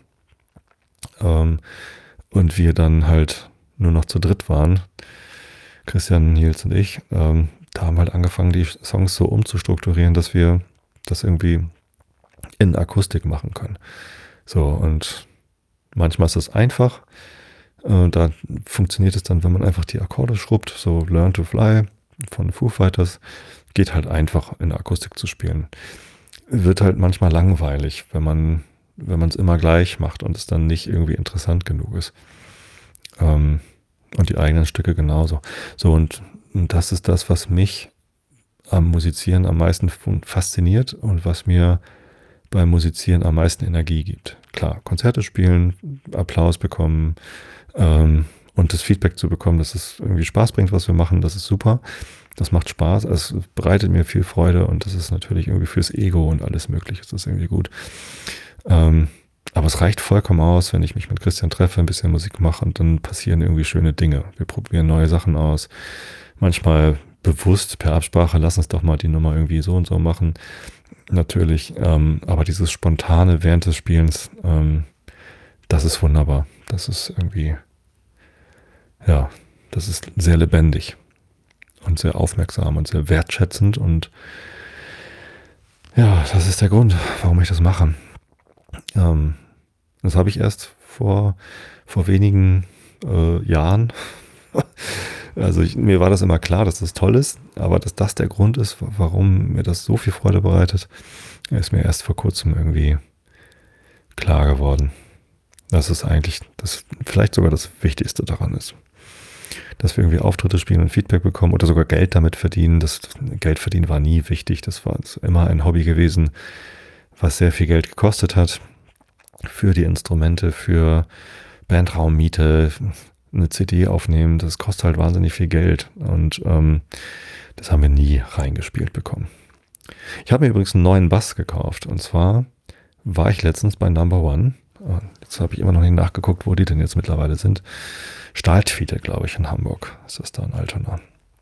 Und wir dann halt nur noch zu dritt waren. Christian, Nils und ich, da haben wir halt angefangen, die Songs so umzustrukturieren, dass wir das irgendwie in Akustik machen können. So, und manchmal ist das einfach. Da funktioniert es dann, wenn man einfach die Akkorde schrubbt, so Learn to Fly von Foo Fighters, geht halt einfach in Akustik zu spielen. Wird halt manchmal langweilig, wenn man es immer gleich macht und es dann nicht irgendwie interessant genug ist. Und die eigenen Stücke genauso. So, und das ist das, was mich am Musizieren am meisten fasziniert und was mir beim Musizieren am meisten Energie gibt. Klar, Konzerte spielen, Applaus bekommen und das Feedback zu bekommen, dass es irgendwie Spaß bringt, was wir machen, das ist super. Das macht Spaß, es bereitet mir viel Freude und das ist natürlich irgendwie fürs Ego und alles mögliche, das ist irgendwie gut. Aber es reicht vollkommen aus, wenn ich mich mit Christian treffe, ein bisschen Musik mache und dann passieren irgendwie schöne Dinge. Wir probieren neue Sachen aus. Manchmal bewusst per Absprache, lass uns doch mal die Nummer irgendwie so und so machen. Natürlich, aber dieses Spontane während des Spielens, das ist wunderbar. Das ist irgendwie, ja, das ist sehr lebendig und sehr aufmerksam und sehr wertschätzend und ja, das ist der Grund, warum ich das mache. Das habe ich erst vor wenigen Jahren. Also mir war das immer klar, dass das toll ist, aber dass das der Grund ist, warum mir das so viel Freude bereitet, ist mir erst vor kurzem irgendwie klar geworden. Dass es eigentlich vielleicht sogar das Wichtigste daran ist. Dass wir irgendwie Auftritte spielen und Feedback bekommen oder sogar Geld damit verdienen. Das Geld verdienen war nie wichtig. Das war immer ein Hobby gewesen, was sehr viel Geld gekostet hat. Für die Instrumente, für Bandraummiete, eine CD aufnehmen, das kostet halt wahnsinnig viel Geld und das haben wir nie reingespielt bekommen. Ich habe mir übrigens einen neuen Bass gekauft und zwar war ich letztens bei Number One. Jetzt habe ich immer noch nicht nachgeguckt, wo die denn jetzt mittlerweile sind. Stahltwiete, glaube ich, in Hamburg. Ist das da in Altona?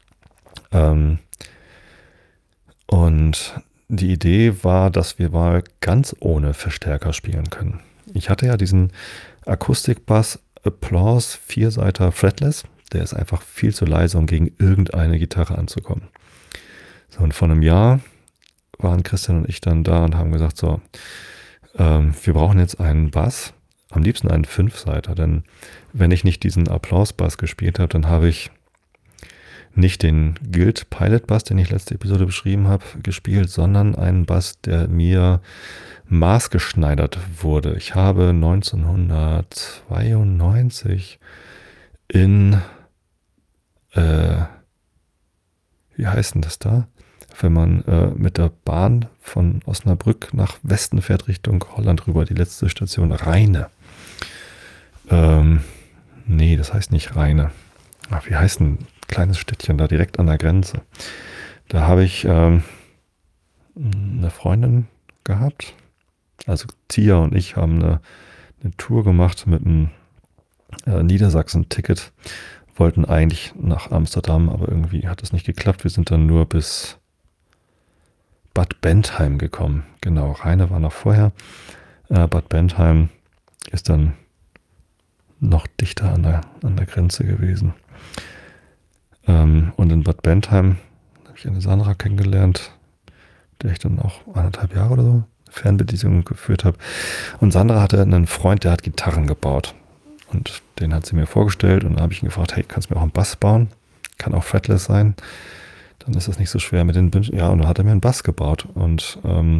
Und die Idee war, dass wir mal ganz ohne Verstärker spielen können. Ich hatte ja diesen Akustikbass Applause 4-Seiter Fretless. Der ist einfach viel zu leise, um gegen irgendeine Gitarre anzukommen. So, und vor einem Jahr waren Christian und ich dann da und haben gesagt, so, wir brauchen jetzt einen Bass, am liebsten einen 5-Seiter, denn wenn ich nicht diesen Applaus-Bass gespielt habe, dann habe ich nicht den Guild Pilot Bass, den ich letzte Episode beschrieben habe, gespielt, sondern einen Bass, der mir maßgeschneidert wurde. Ich habe 1992 in, wie heißt denn das da? Wenn man mit der Bahn von Osnabrück nach Westen fährt, Richtung Holland rüber, die letzte Station, Rheine. Nee, das heißt nicht Rheine. Ach, wie heißt ein kleines Städtchen da direkt an der Grenze? Da habe ich eine Freundin gehabt. Also Tia und ich haben eine Tour gemacht mit einem Niedersachsen-Ticket. Wollten eigentlich nach Amsterdam, aber irgendwie hat das nicht geklappt. Wir sind dann nur bis Bad Bentheim gekommen. Genau, Rheine war noch vorher. Bad Bentheim ist dann noch dichter an der Grenze gewesen. Und in Bad Bentheim habe ich eine Sandra kennengelernt, der ich dann auch 1,5 Jahre oder so Fernbedienung geführt habe. Und Sandra hatte einen Freund, der hat Gitarren gebaut. Und den hat sie mir vorgestellt und dann habe ich ihn gefragt, hey, kannst du mir auch einen Bass bauen? Kann auch fretless sein. Dann ist das nicht so schwer mit den Wünschen. Ja, und dann hat er mir einen Bass gebaut und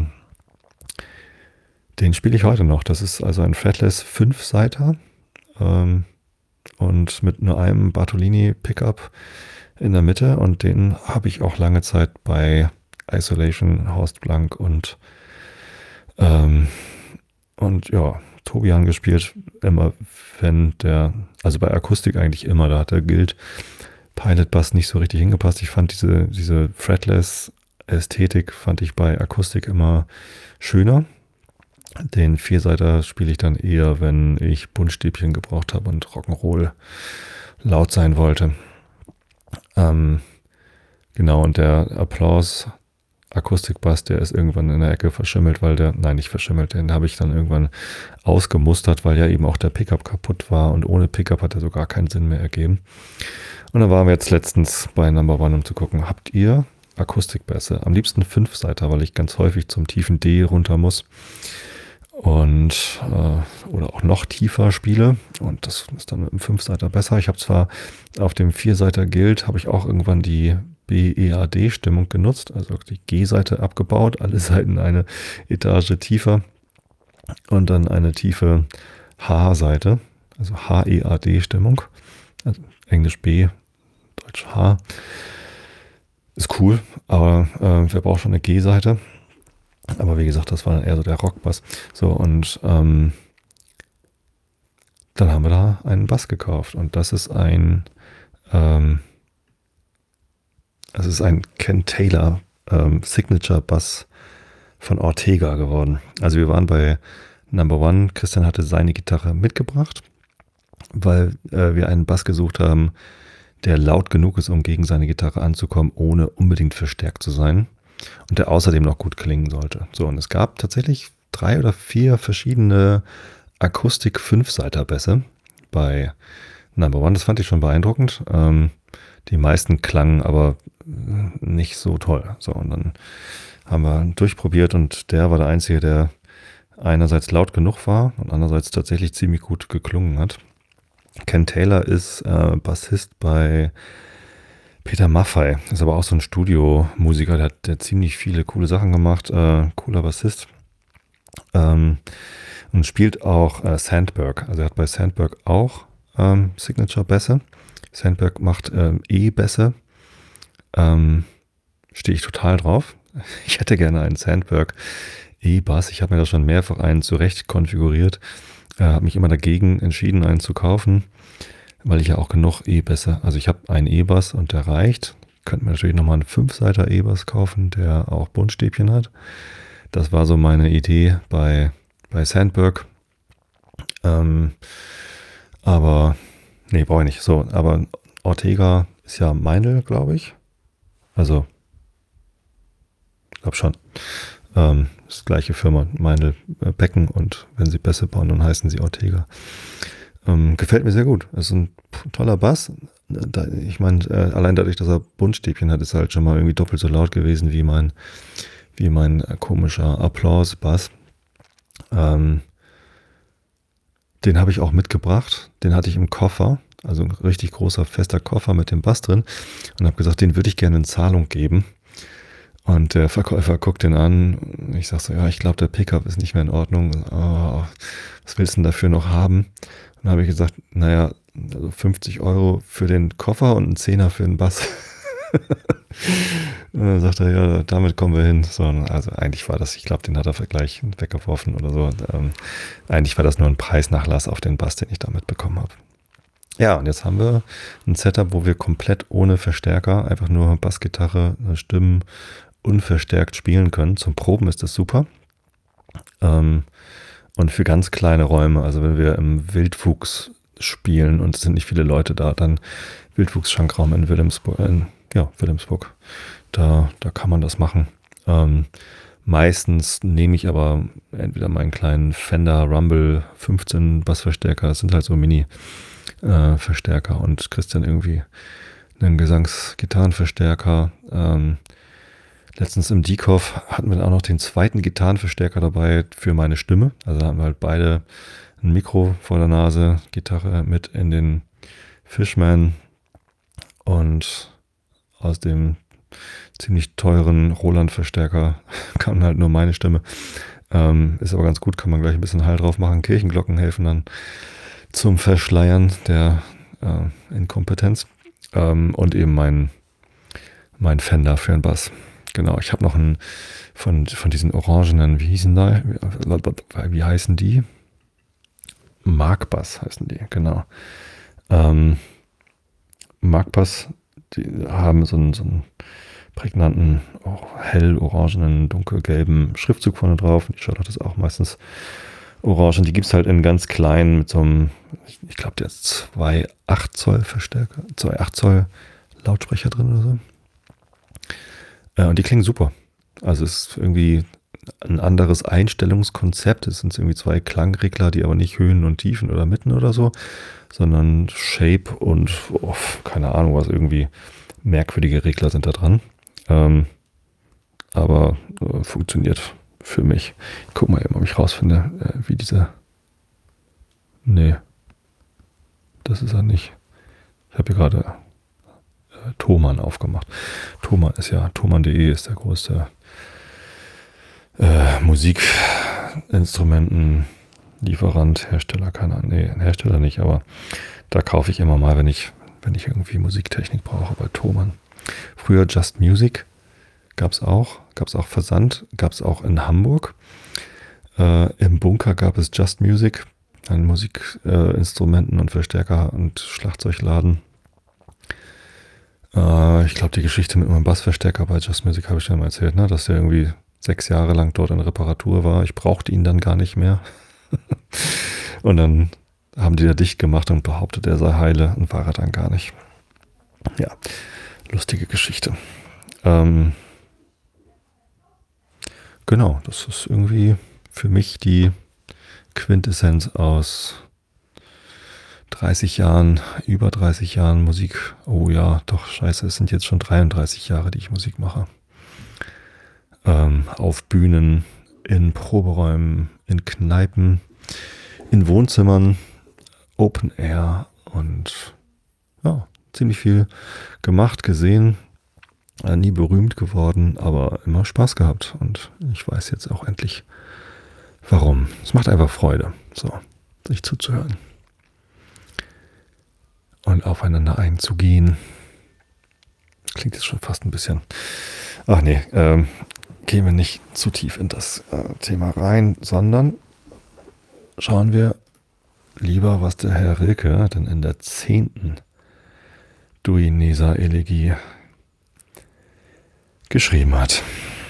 den spiele ich heute noch. Das ist also ein fretless 5-Seiter und mit nur einem Bartolini Pickup in der Mitte und den habe ich auch lange Zeit bei Isolation, Horst Blank und ja, Tobian gespielt, immer wenn also bei Akustik eigentlich immer, da hat der Guild Pilot Bass nicht so richtig hingepasst. Ich fand diese Fretless-Ästhetik fand ich bei Akustik immer schöner. Den Vierseiter spiele ich dann eher, wenn ich Buntstäbchen gebraucht habe und Rock'n'Roll laut sein wollte. Genau, und der Applaus Akustikbass, der ist irgendwann in der Ecke verschimmelt, nicht verschimmelt, den habe ich dann irgendwann ausgemustert, weil ja eben auch der Pickup kaputt war und ohne Pickup hat er so gar keinen Sinn mehr ergeben. Und dann waren wir jetzt letztens bei Number One, um zu gucken, habt ihr Akustikbässe? Am liebsten Fünfseiter, weil ich ganz häufig zum tiefen D runter muss und oder auch noch tiefer spiele und das ist dann mit dem Fünfseiter besser. Ich habe zwar auf dem Vierseiter Guild habe ich auch irgendwann die BEAD-Stimmung genutzt, also die G-Seite abgebaut, alle Seiten eine Etage tiefer und dann eine tiefe H-Seite, also HEAD-Stimmung, also Englisch B, Deutsch H. Ist cool, aber wer braucht schon eine G-Seite? Aber wie gesagt, das war dann eher so der Rockbass. So, und dann haben wir da einen Bass gekauft. Und das ist ein Ken Taylor Signature Bass von Ortega geworden. Also wir waren bei Number One. Christian hatte seine Gitarre mitgebracht, weil wir einen Bass gesucht haben, der laut genug ist, um gegen seine Gitarre anzukommen, ohne unbedingt verstärkt zu sein. Und der außerdem noch gut klingen sollte. So, und es gab tatsächlich 3 oder 4 verschiedene Akustik-Fünfseiter-Bässe bei Number One. Das fand ich schon beeindruckend. Die meisten klangen aber nicht so toll. So, und dann haben wir durchprobiert und der war der Einzige, der einerseits laut genug war und andererseits tatsächlich ziemlich gut geklungen hat. Ken Taylor ist Bassist bei Peter Maffay, ist aber auch so ein Studiomusiker, der hat ziemlich viele coole Sachen gemacht, cooler Bassist. Und spielt auch Sandberg. Also er hat bei Sandberg auch Signature-Bässe. Sandberg macht E-Bässe. Stehe ich total drauf. Ich hätte gerne einen Sandberg E-Bass. Ich habe mir da schon mehrfach einen zurecht konfiguriert. Habe mich immer dagegen entschieden, einen zu kaufen, weil ich ja auch genug E-Bässe, also ich habe einen E-Bass und der reicht. Könnte mir natürlich nochmal einen Fünfseiter E-Bass kaufen, der auch Buntstäbchen hat. Das war so meine Idee bei Sandberg. Aber, nee, brauche ich nicht. So, aber Ortega ist ja Meindl, glaube ich. Also, ich glaube schon. Das gleiche Firma, Meindl Becken, und wenn sie Bässe bauen, dann heißen sie Ortega. Gefällt mir sehr gut. Das ist ein toller Bass. Ich meine, allein dadurch, dass er Buntstäbchen hat, ist er halt schon mal irgendwie doppelt so laut gewesen wie mein komischer Applaus-Bass. Den habe ich auch mitgebracht. Den hatte ich im Koffer, also ein richtig großer, fester Koffer mit dem Bass drin, und habe gesagt, den würde ich gerne in Zahlung geben. Und der Verkäufer guckt den an. Ich sage so, ja, ich glaube, der Pickup ist nicht mehr in Ordnung. Oh, was willst du denn dafür noch haben? Und dann habe ich gesagt, naja, also 50 € für den Koffer und ein Zehner für den Bass. Und dann sagt er, ja, damit kommen wir hin. So, also eigentlich war das, ich glaube, den hat er gleich weggeworfen oder so. Eigentlich war das nur ein Preisnachlass auf den Bass, den ich damit bekommen habe. Ja, und jetzt haben wir ein Setup, wo wir komplett ohne Verstärker, einfach nur Bassgitarre, Stimmen unverstärkt spielen können. Zum Proben ist das super. Und für ganz kleine Räume, also wenn wir im Wildwuchs spielen und es sind nicht viele Leute da, dann Wildwuchs-Schankraum in Wilhelmsburg. Wilhelmsburg. Da kann man das machen. Meistens nehme ich aber entweder meinen kleinen Fender Rumble 15 Bassverstärker, das sind halt so Mini-Verstärker, und Christian irgendwie einen Gesangsgitarrenverstärker. Letztens im Dieckhoff hatten wir dann auch noch den zweiten Gitarrenverstärker dabei für meine Stimme. Also da haben wir halt beide ein Mikro vor der Nase, Gitarre mit in den Fishman, und aus dem ziemlich teuren Roland-Verstärker kam halt nur meine Stimme. Ist aber ganz gut, kann man gleich ein bisschen Hall drauf machen. Kirchenglocken helfen dann zum Verschleiern der Inkompetenz. Und eben mein Fender für einen Bass. Genau, ich habe noch einen von diesen orangenen, wie heißen die? Mark Bass heißen die, genau. Mark Bass die haben so einen prägnanten, auch hell orangenen, dunkelgelben Schriftzug vorne drauf. Die Charlotte ist auch meistens orange. Und die gibt es halt in ganz klein mit so einem, ich glaube, der ist 2,8 Zoll Verstärker, 2,8 Zoll Lautsprecher drin oder so. Und die klingen super. Also es ist irgendwie ein anderes Einstellungskonzept. Es sind irgendwie 2 Klangregler, die aber nicht Höhen und Tiefen oder Mitten oder so, sondern Shape und keine Ahnung was, irgendwie merkwürdige Regler sind da dran. Aber funktioniert für mich. Ich guck mal eben, ob ich rausfinde, wie diese... Nee, das ist er nicht. Ich habe hier gerade Thomann aufgemacht. Thomann.de ist der größte Musikinstrumentenlieferant, Hersteller, keine Ahnung. Nee, ein Hersteller nicht, aber da kaufe ich immer mal, wenn ich irgendwie Musiktechnik brauche, bei Thomann. Früher Just Music gab es auch Versand, gab es auch in Hamburg. Im Bunker gab es Just Music, ein Musikinstrumenten- und Verstärker- und Schlagzeugladen. Ich glaube, die Geschichte mit meinem Bassverstärker bei Just Music habe ich schon mal erzählt, ne? Dass der irgendwie 6 Jahre lang dort in Reparatur war. Ich brauchte ihn dann gar nicht mehr. Und dann haben die da dicht gemacht und behauptet, er sei heile und war er dann gar nicht. Ja, lustige Geschichte. Genau, das ist irgendwie für mich die Quintessenz aus 30 Jahren, über 30 Jahren Musik. Oh ja, doch, scheiße, es sind jetzt schon 33 Jahre, die ich Musik mache. Auf Bühnen, in Proberäumen, in Kneipen, in Wohnzimmern, Open Air und ja, ziemlich viel gemacht, gesehen. Nie berühmt geworden, aber immer Spaß gehabt. Und ich weiß jetzt auch endlich, warum. Es macht einfach Freude, so, sich zuzuhören. Und aufeinander einzugehen. Klingt jetzt schon fast ein bisschen... Ach nee, gehen wir nicht zu tief in das Thema rein, sondern schauen wir lieber, was der Herr Rilke denn in der 10. Duineser-Elegie geschrieben hat.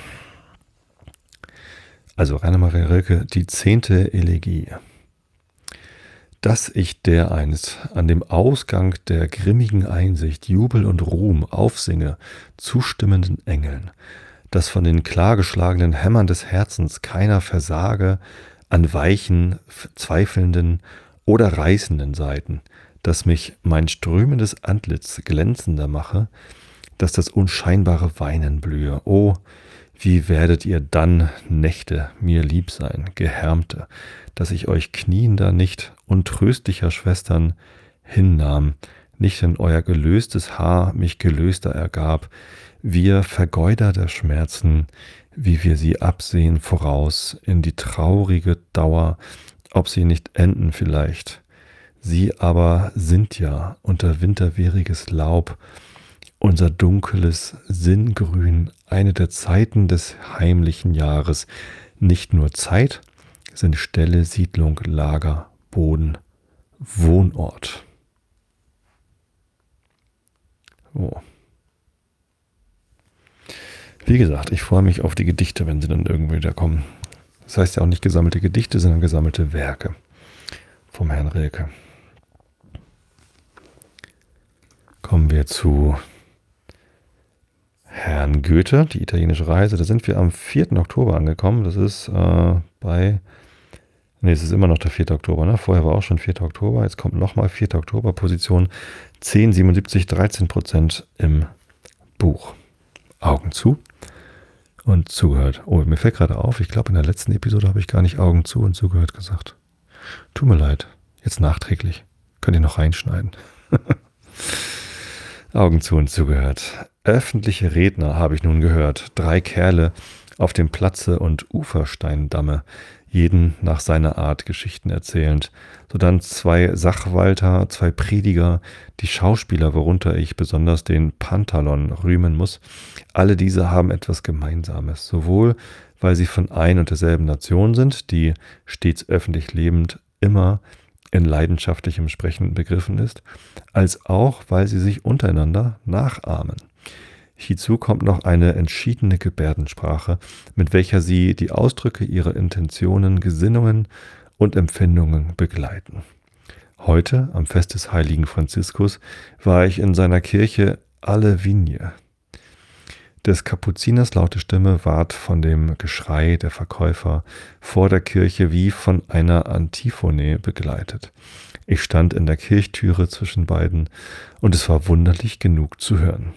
Also Rainer Maria Rilke, die 10. Elegie. Dass ich dereinst an dem Ausgang der grimmigen Einsicht Jubel und Ruhm aufsinge, zustimmenden Engeln, dass von den klargeschlagenen Hämmern des Herzens keiner versage an weichen, zweifelnden oder reißenden Seiten, dass mich mein strömendes Antlitz glänzender mache, dass das unscheinbare Weinen blühe. Oh, wie werdet ihr dann, Nächte, mir lieb sein, Gehärmte, dass ich euch kniender nicht untröstlicher Schwestern hinnahm, nicht in euer gelöstes Haar mich gelöster ergab, wir Vergeuder der Schmerzen, wie wir sie absehen voraus in die traurige Dauer, ob sie nicht enden vielleicht. Sie aber sind ja unter winterwehriges Laub, unser dunkles Sinngrün, eine der Zeiten des heimlichen Jahres, nicht nur Zeit, sind Stelle, Siedlung, Lager, Boden, Wohnort. Oh. Wie gesagt, ich freue mich auf die Gedichte, wenn sie dann irgendwie wieder kommen. Das heißt ja auch nicht gesammelte Gedichte, sondern gesammelte Werke vom Herrn Rilke. Kommen wir zu Herrn Goethe, die italienische Reise. Da sind wir am 4. Oktober angekommen. Das ist es ist immer noch der 4. Oktober. Ne? Vorher war auch schon 4. Oktober. Jetzt kommt nochmal 4. Oktober, Position 10,77, 13% im Buch. Augen zu und zugehört. Oh, mir fällt gerade auf, ich glaube in der letzten Episode habe ich gar nicht Augen zu und zugehört gesagt. Tut mir leid, jetzt nachträglich. Könnt ihr noch reinschneiden. Augen zu und zugehört. Öffentliche Redner habe ich nun gehört. 3 Kerle auf dem Platze und Ufersteindamme, jeden nach seiner Art Geschichten erzählend. Sodann 2 Sachwalter, 2 Prediger, die Schauspieler, worunter ich besonders den Pantalon rühmen muss. Alle diese haben etwas Gemeinsames, sowohl weil sie von ein und derselben Nation sind, die, stets öffentlich lebend, immer in leidenschaftlichem Sprechen begriffen ist, als auch, weil sie sich untereinander nachahmen. Hierzu kommt noch eine entschiedene Gebärdensprache, mit welcher sie die Ausdrücke ihrer Intentionen, Gesinnungen und Empfindungen begleiten. Heute, am Fest des heiligen Franziskus, war ich in seiner Kirche Alle Vigne. Des Kapuziners laute Stimme ward von dem Geschrei der Verkäufer vor der Kirche wie von einer Antiphone begleitet. Ich stand in der Kirchtüre zwischen beiden, und es war wunderlich genug zu hören.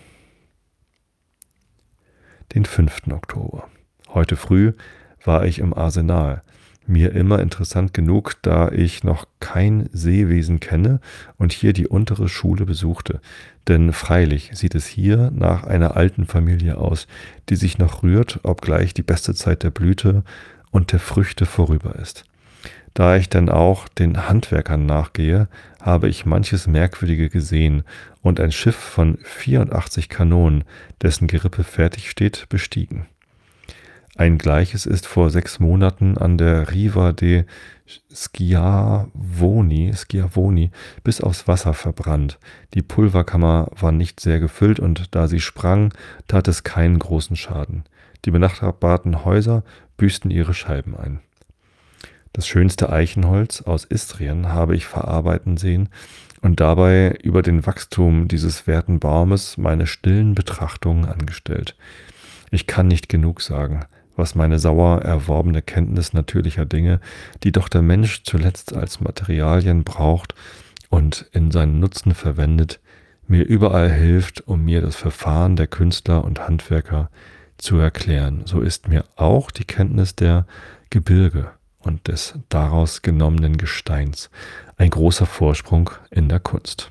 Den 5. Oktober. Heute früh war ich im Arsenal. Mir immer interessant genug, da ich noch kein Seewesen kenne und hier die untere Schule besuchte. Denn freilich sieht es hier nach einer alten Familie aus, die sich noch rührt, obgleich die beste Zeit der Blüte und der Früchte vorüber ist. Da ich denn auch den Handwerkern nachgehe, habe ich manches Merkwürdige gesehen und ein Schiff von 84 Kanonen, dessen Gerippe fertig steht, bestiegen. Ein gleiches ist vor 6 Monaten an der Riva de Schiavoni bis aufs Wasser verbrannt. Die Pulverkammer war nicht sehr gefüllt und da sie sprang, tat es keinen großen Schaden. Die benachbarten Häuser büßten ihre Scheiben ein. Das schönste Eichenholz aus Istrien habe ich verarbeiten sehen und dabei über den Wachstum dieses werten Baumes meine stillen Betrachtungen angestellt. Ich kann nicht genug sagen, was meine sauer erworbene Kenntnis natürlicher Dinge, die doch der Mensch zuletzt als Materialien braucht und in seinen Nutzen verwendet, mir überall hilft, um mir das Verfahren der Künstler und Handwerker zu erklären. So ist mir auch die Kenntnis der Gebirge und des daraus genommenen Gesteins ein großer Vorsprung in der Kunst.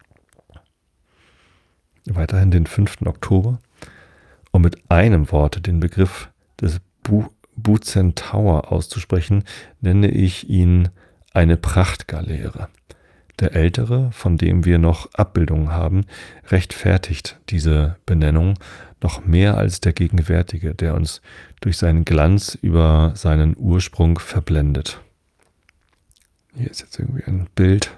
Weiterhin den 5. Oktober, um mit einem Worte den Begriff des Bucentaur auszusprechen, nenne ich ihn eine Prachtgaleere. Der ältere, von dem wir noch Abbildungen haben, rechtfertigt diese Benennung noch mehr als der gegenwärtige, der uns durch seinen Glanz über seinen Ursprung verblendet. Hier ist jetzt irgendwie ein Bild.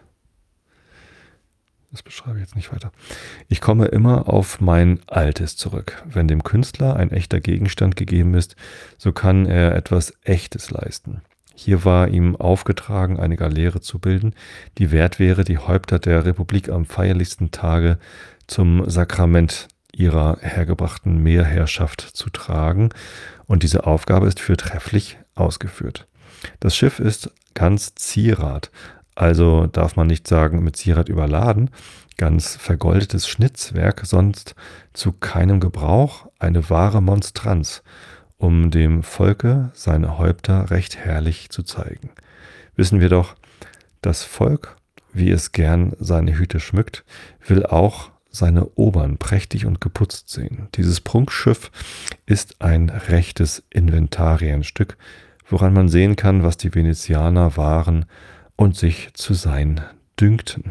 Das beschreibe ich jetzt nicht weiter. Ich komme immer auf mein Altes zurück. Wenn dem Künstler ein echter Gegenstand gegeben ist, so kann er etwas Echtes leisten. Hier war ihm aufgetragen, eine Galeere zu bilden, die wert wäre, die Häupter der Republik am feierlichsten Tage zum Sakrament ihrer hergebrachten Meerherrschaft zu tragen, und diese Aufgabe ist fürtrefflich ausgeführt. Das Schiff ist ganz Zierat, also darf man nicht sagen mit Zierat überladen, ganz vergoldetes Schnitzwerk, sonst zu keinem Gebrauch, eine wahre Monstranz, um dem Volke seine Häupter recht herrlich zu zeigen. Wissen wir doch, das Volk, wie es gern seine Hüte schmückt, will auch seine Obern prächtig und geputzt sehen. Dieses Prunksschiff ist ein rechtes Inventarienstück, woran man sehen kann, was die Venezianer waren und sich zu sein dünkten.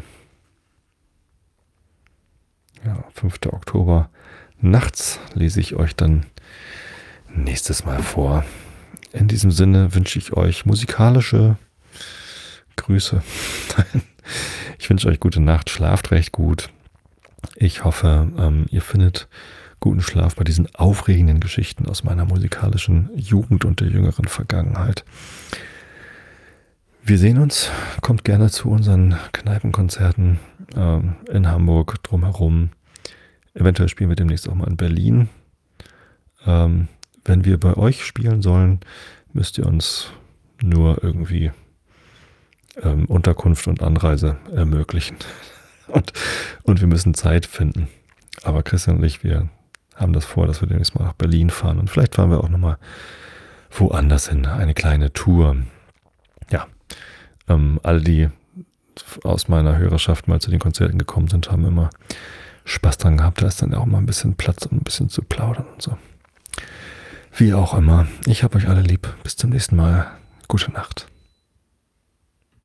Ja, 5. Oktober. Nachts lese ich euch dann nächstes Mal vor. In diesem Sinne wünsche ich euch musikalische Grüße. Ich wünsche euch gute Nacht, schlaft recht gut. Ich hoffe, ihr findet guten Schlaf bei diesen aufregenden Geschichten aus meiner musikalischen Jugend und der jüngeren Vergangenheit. Wir sehen uns, kommt gerne zu unseren Kneipenkonzerten in Hamburg drumherum. Eventuell spielen wir demnächst auch mal in Berlin. Wenn wir bei euch spielen sollen, müsst ihr uns nur irgendwie Unterkunft und Anreise ermöglichen. Und wir müssen Zeit finden. Aber Christian und ich, wir haben das vor, dass wir demnächst mal nach Berlin fahren. Und vielleicht fahren wir auch nochmal woanders hin. Eine kleine Tour. Ja, alle, die aus meiner Hörerschaft mal zu den Konzerten gekommen sind, haben immer Spaß dran gehabt. Da ist dann auch mal ein bisschen Platz, um ein bisschen zu plaudern und so. Wie auch immer. Ich habe euch alle lieb. Bis zum nächsten Mal. Gute Nacht.